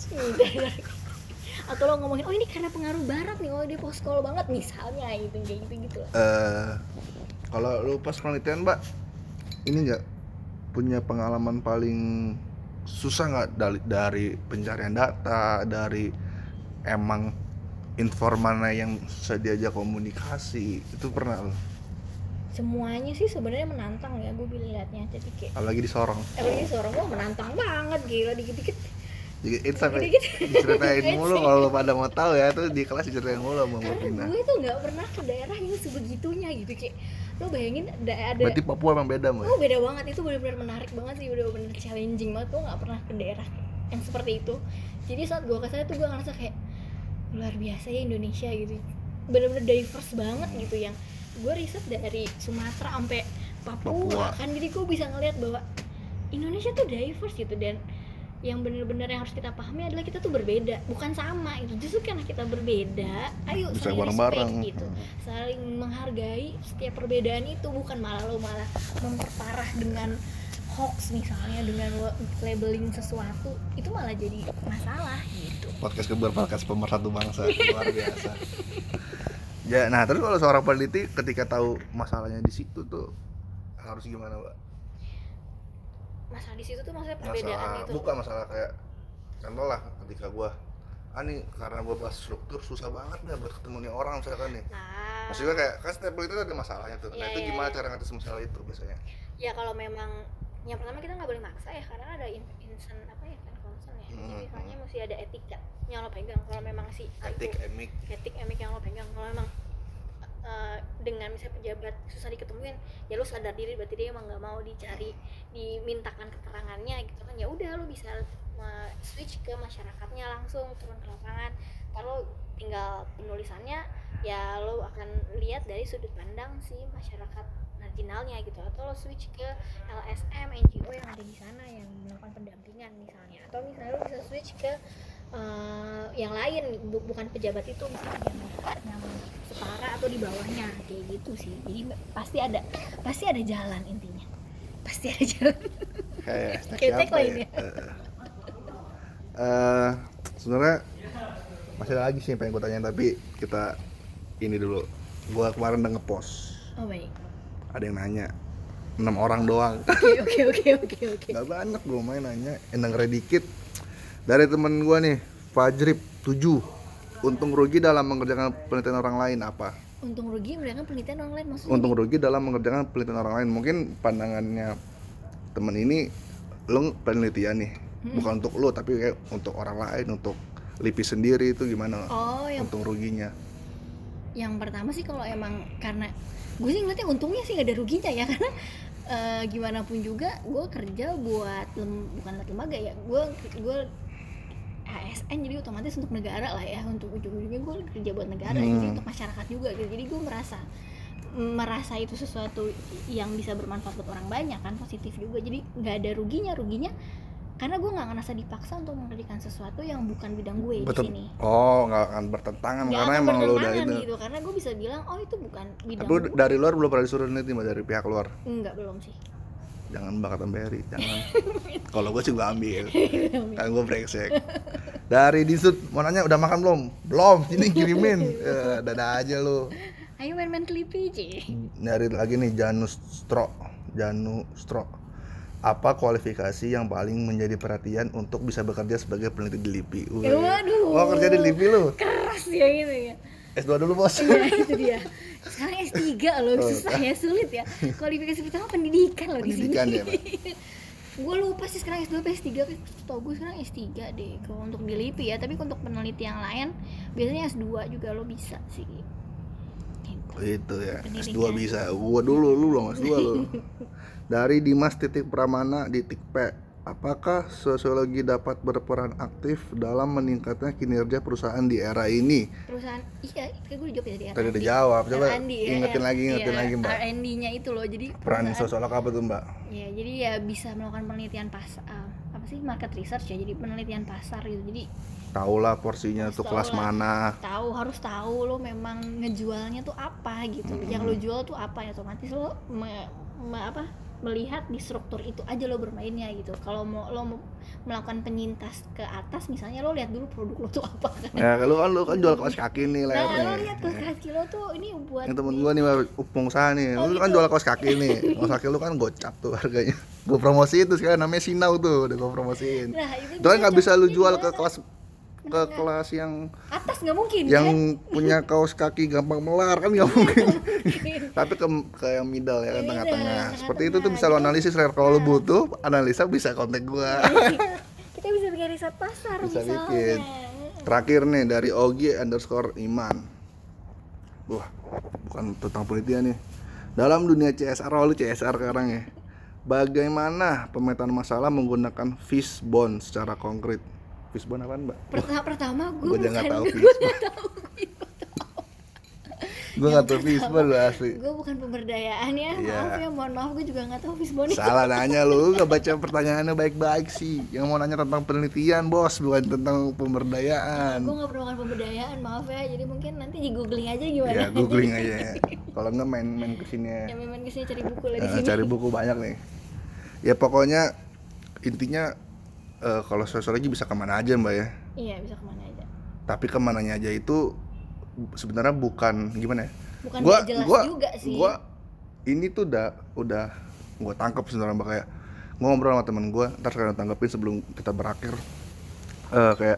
Atau lo ngomongin oh ini karena pengaruh barat nih, oh dia post-kol banget misalnya gitu kayak gitu gitu. Uh, kalau lu pas penelitian Mbak, ini nggak punya pengalaman paling susah nggak dari, dari pencarian data, dari emang informannya yang bisa diajak komunikasi, itu pernah lo? Semuanya sih sebenarnya menantang ya, gue lihatnya. Jadi kayak apalagi di Sorong. Apalagi di Sorong, wah menantang banget, gila dikit-dikit Jadi itu sampai Gitu-gitu. diceritain mulu kalau lo pada mau tahu ya, tuh di kelas diceritain mulu sama Mbak Karena Vina. gue tuh nggak pernah ke daerah yang sebegitunya gitu, kayak lo bayangin ada, ada Berarti Papua emang beda Mbak? oh beda banget, itu benar-benar menarik banget sih, benar-benar challenging banget. Gue nggak pernah ke daerah yang seperti itu. Jadi saat gue kesana tuh gue ngerasa kayak luar biasa ya Indonesia gitu, benar-benar diverse banget gitu. Yang gue riset dari Sumatera sampai Papua, Papua. kan, jadi gue bisa ngeliat bahwa Indonesia tuh diverse gitu. Dan yang benar-benar yang harus kita pahami adalah kita tuh berbeda, bukan sama gitu. Justru karena kita berbeda, ayo Bisa saling bareng-bareng. respect gitu, saling menghargai setiap perbedaan itu. Bukan malah lo malah memperparah dengan hoax misalnya, dengan lo labeling sesuatu, itu malah jadi masalah gitu. Podcast kebar podcast pemersatu bangsa luar biasa. Ya, nah terus kalau seorang peneliti ketika tahu masalahnya di situ tuh harus gimana, Mbak? Masalah di situ tuh maksudnya perbedaan Masalah itu. bukan masalah kayak contoh lah ketika gua ah nih karena gua bahas struktur susah banget dah buat ketemu nih orang misalkan nih. Nah, Maksudnya kayak kan setiap itu ada masalahnya tuh. Nah, Iya, itu iya, gimana iya. cara ngatas masalah itu biasanya? ya kalau memang yang pertama kita nggak boleh maksa ya, karena ada in- insan apa ya kan concern ya. Jadi Hmm, misalnya hmm. mesti ada etika yang lo pegang. Kalau memang si A itu Etik, emik. etik emik yang lo pegang, kalau memang uh, dengan misalnya pejabat susah diketemuin, ya lo sadar diri berarti dia emang nggak mau dicari, dimintakan keterangannya gitu kan. Ya udah lo bisa uh, switch ke masyarakatnya langsung, turun ke lapangan. Kalau tinggal penulisannya ya lo akan lihat dari sudut pandang si masyarakat marginalnya gitu, atau lo switch ke L S M, N G O yang ada di sana yang melakukan pendampingan misalnya, atau misalnya lo bisa switch ke uh, yang lain, bu- bukan pejabat itu, misalnya yang, yang setara atau di bawahnya, kayak gitu sih. Jadi pasti ada pasti ada jalan, intinya pasti ada jalan. Kayak Kayak siapa tagline ya? ya. Eh, eh, sebenarnya masih ada lagi sih yang pengen gue tanyain, tapi kita ini dulu. Gua kemarin udah ngepost, Oh baik. ada yang nanya enam orang doang. Oke oke oke oke oke. Gak banyak, gue main nanya, yang dengerin dikit. Dari temen gue nih, Fajrib tujuh. Untung rugi dalam mengerjakan penelitian orang lain apa? Untung rugi mereka penelitian online maksudnya. Untung rugi dalam mengerjakan penelitian orang lain. Mungkin pandangannya temen ini, lo penelitian nih, Hmm. bukan untuk lo tapi kayak untuk orang lain, untuk L I P I sendiri itu gimana? Oh, yang Untung ruginya. yang pertama sih kalau emang karena gue sih ngeliatnya untungnya sih gak ada ruginya ya, karena uh, gimana pun juga gue kerja buat lem, bukan lembaga ya, gue gue A S N, jadi otomatis untuk negara lah ya, untuk ujung-ujungnya gue kerja buat negara, Hmm. jadi untuk masyarakat juga gitu. Jadi gue merasa merasa itu sesuatu yang bisa bermanfaat buat orang banyak kan, positif juga. Jadi nggak ada ruginya ruginya karena gue nggak ngerasa dipaksa untuk mengerjakan sesuatu yang bukan bidang gue di Betul. sini. Oh, nggak akan bertentangan Nggak karena akan emang lo udah bertentangan itu. gitu, karena gue bisa bilang oh itu bukan bidang Tapi lu gue. dari luar belum pernah disuruh neliti Mbak, dari pihak luar. Enggak, belum sih. Jangan bakat Beri, jangan. Kalau gue sih gue ambil, kan gue brengsek. Dari Disut mau nanya udah makan belum? Belum, sini kirimin. Ya, dadah aja lu. Ayo main-main Telipi aja. Nyari lagi nih Janus Stro, Janu Stro. Apa kualifikasi yang paling menjadi perhatian untuk bisa bekerja sebagai peneliti di L I P I? Wih. Waduh. Oh, kerja di L I P I lu? Keras ya gitu ya. S dua dulu bos. Iya itu dia. Sekarang S tiga loh, Oh, susah ya, sulit ya. Kualifikasi pertama pendidikan loh di sini. Pendidikan ya, Pak. Gue lupa sih sekarang S dua apa S tiga, tau gue sekarang S tiga deh kalau untuk di L I P I ya, tapi untuk peneliti yang lain biasanya S dua juga lo bisa sih. Itu ya, S Pendidikan. dua bisa. Gua dulu, lu belum S dua lu. Dari Dimas titik Pramana di Tik P. Apakah sosiologi dapat berperan aktif dalam meningkatnya kinerja perusahaan di era ini? Perusahaan, iya, kayak gue udah jawab ya tadi. Tadi udah jawab, coba R and D, ya, ingetin ya, lagi, ingetin ya, lagi Mbak. R and D-nya itu loh, jadi Peran perusahaan- sosiolog apa tuh Mbak? ya jadi ya bisa melakukan penelitian pas uh, apa sih market research ya, jadi penelitian pasar gitu. Jadi Tahu lah porsinya Harus tuh tahu kelas lah. mana. tahu harus tahu lo memang ngejualnya tuh apa gitu. Yang lo jual tuh apa ya, otomatis lo me, me- apa melihat di struktur itu aja lo bermainnya gitu. Kalau mau lo mau melakukan penyintas ke atas misalnya, lo lihat dulu produk lo tuh apa kan. Ya kalau kan lu kan jual kaos kaki nih Nah, layarnya. lo lihat tuh kaki lo tuh ini buat Yang temen gua nih pengusaha nih, Oh, lu kan gitu. jual kaos kaki nih. Kaos kaki lu kan gocap tuh harganya. Gua promosiin tuh sekarang namanya Sinau tuh, udah gua promosiin. Nah, itu Itu kan nggak bisa lu caranya jual ke gimana? kelas ke Nggak. kelas yang Atas nggak mungkin yang kan. punya kaos kaki gampang melar kan nggak mungkin. Tapi ke ke yang middle ya kan, Middle, tengah-tengah. Seperti itu tuh tengah-tengah. bisa lo analisis, Rer. Kalau lo butuh analisa bisa kontak gua. Kita bisa kayak riset pasar Bisa misalnya. bikin. Terakhir nih dari Ogi underscore Iman. Wah, bukan tentang penelitian nih. Dalam dunia C S R, oh, lu C S R sekarang ya. Bagaimana pemetaan masalah menggunakan fishbone secara konkret? Fishbone apaan, Mbak? Pertama pertama gue Gue bukan nggak tahu gue fishbone. Gue nggak tahu fishbone lu asli. gue bukan pemberdayaan ya, Iya. maaf ya, mohon maaf, gue juga nggak tahu fishbone itu. Salah nanya lu, nggak baca pertanyaannya baik-baik sih. Yang mau nanya tentang penelitian, bos, bukan tentang pemberdayaan. Gue nggak pernah pemberdayaan, maaf ya, jadi mungkin nanti di googling aja gimana. Ya, googling aja ya. Kalau nggak main-main kesini ya. Ya memang kesini cari buku lah di Eh, sini. cari buku banyak nih. Ya pokoknya intinya eh, kalau sosiologi bisa kemana aja mbak ya. Iya, bisa kemana aja. Tapi kemananya aja itu sebenarnya bukan gimana ya? Bukan nggak jelas juga sih. Gua ini tuh udah udah gua tangkap sebenarnya mbak, kayak gua ngobrol sama temen gua, ntar sekarang tanggapin sebelum kita berakhir. Eh, kayak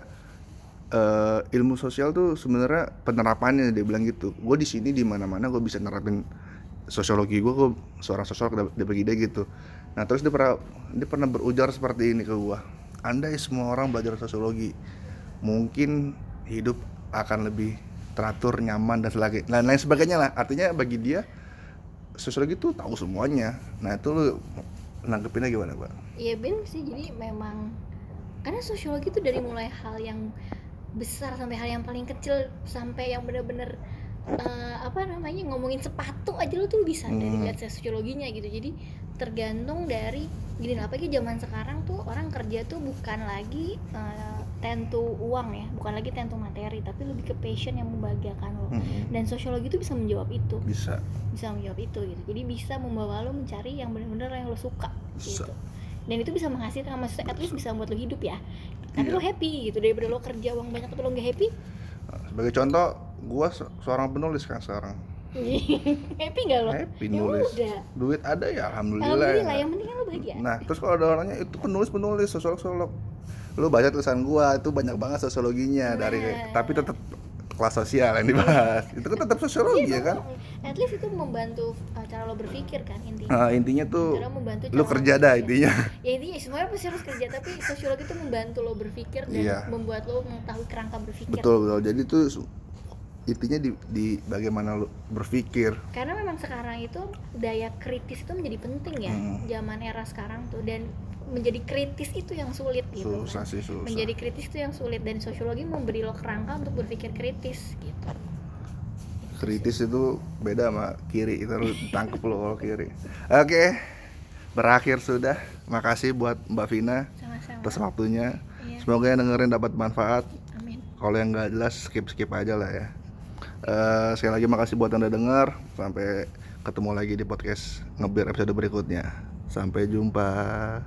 eh, ilmu sosial tuh sebenarnya penerapannya dia bilang gitu. Gue di sini di mana-mana gue bisa nerapin sosiologi gue, gue seorang sosiolog dia bagi dia gitu. Nah terus dia pernah dia pernah berujar seperti ini ke gue. Andai semua orang belajar sosiologi, mungkin hidup akan lebih teratur, nyaman dan sebagainya, lain lain sebagainya lah. Artinya bagi dia sosiologi tuh tahu semuanya. Nah itu lu nanggepinnya gimana, Pak? Iya benar sih, jadi memang karena sosiologi itu dari mulai hal yang besar sampai hal yang paling kecil, sampai yang benar-benar uh, apa namanya ngomongin sepatu aja lu tuh bisa Hmm. dari lihat sosiologinya gitu. Jadi tergantung dari gini, apalagi zaman sekarang tuh orang kerja tuh bukan lagi uh, tentu uang ya, bukan lagi tentu materi, tapi lebih ke passion yang membahagiakan lo. Hmm. Dan sosiologi itu bisa menjawab itu, Bisa. bisa menjawab itu gitu. Jadi bisa membawa lo mencari yang benar-benar yang lo suka Bisa. gitu. Dan itu bisa menghasilkan, maksudnya at least bisa membuat lo hidup ya. Tapi Iya. lo happy gitu, daripada lo kerja uang banyak tapi lo nggak happy. Nah, sebagai contoh, gua se- seorang penulis kan sekarang. Happy nggak lo? Happy Ya nulis. udah. Duit ada ya alhamdulillah. Alhamdulillah, ya. yang penting kan lo bahagia. Nah, terus kalau ada orangnya itu penulis-penulis, sosiolog-sosiolog. Lu baca tulisan gua itu banyak banget sosiologinya dari Nah. tapi tetap kelas sosial yang dibahas. Itu kan tetap sosiologi ya kan? At least itu membantu uh, cara lo berpikir kan intinya. Nah, intinya tuh Cara membantu lu cara kerja lo dah berpikir. intinya. Ya intinya semuanya pasti harus kerja, tapi sosiologi itu membantu lo berpikir dan Iya. membuat lo mengetahui kerangka berpikir. Betul, betul. Jadi tuh su- intinya di, di bagaimana lu berpikir. Karena memang sekarang itu daya kritis itu menjadi penting ya, Hmm. zaman era sekarang tuh, dan menjadi kritis itu yang sulit gitu. Susah kan. sih, susah. Menjadi kritis itu yang sulit, dan sosiologi memberi lo kerangka untuk berpikir kritis gitu. Kritis itu beda sama kiri, itu lu tangkep lo kalau kiri. Oke. Berakhir sudah. Makasih buat Mbak Vina Sama-sama. atas waktunya. Iya. Semoga yang dengerin dapat manfaat. Amin. Kalau yang nggak jelas skip-skip aja lah ya. Eh, sekali lagi makasih buat Anda dengar. Sampai ketemu lagi di podcast Ngebir episode berikutnya. Sampai jumpa.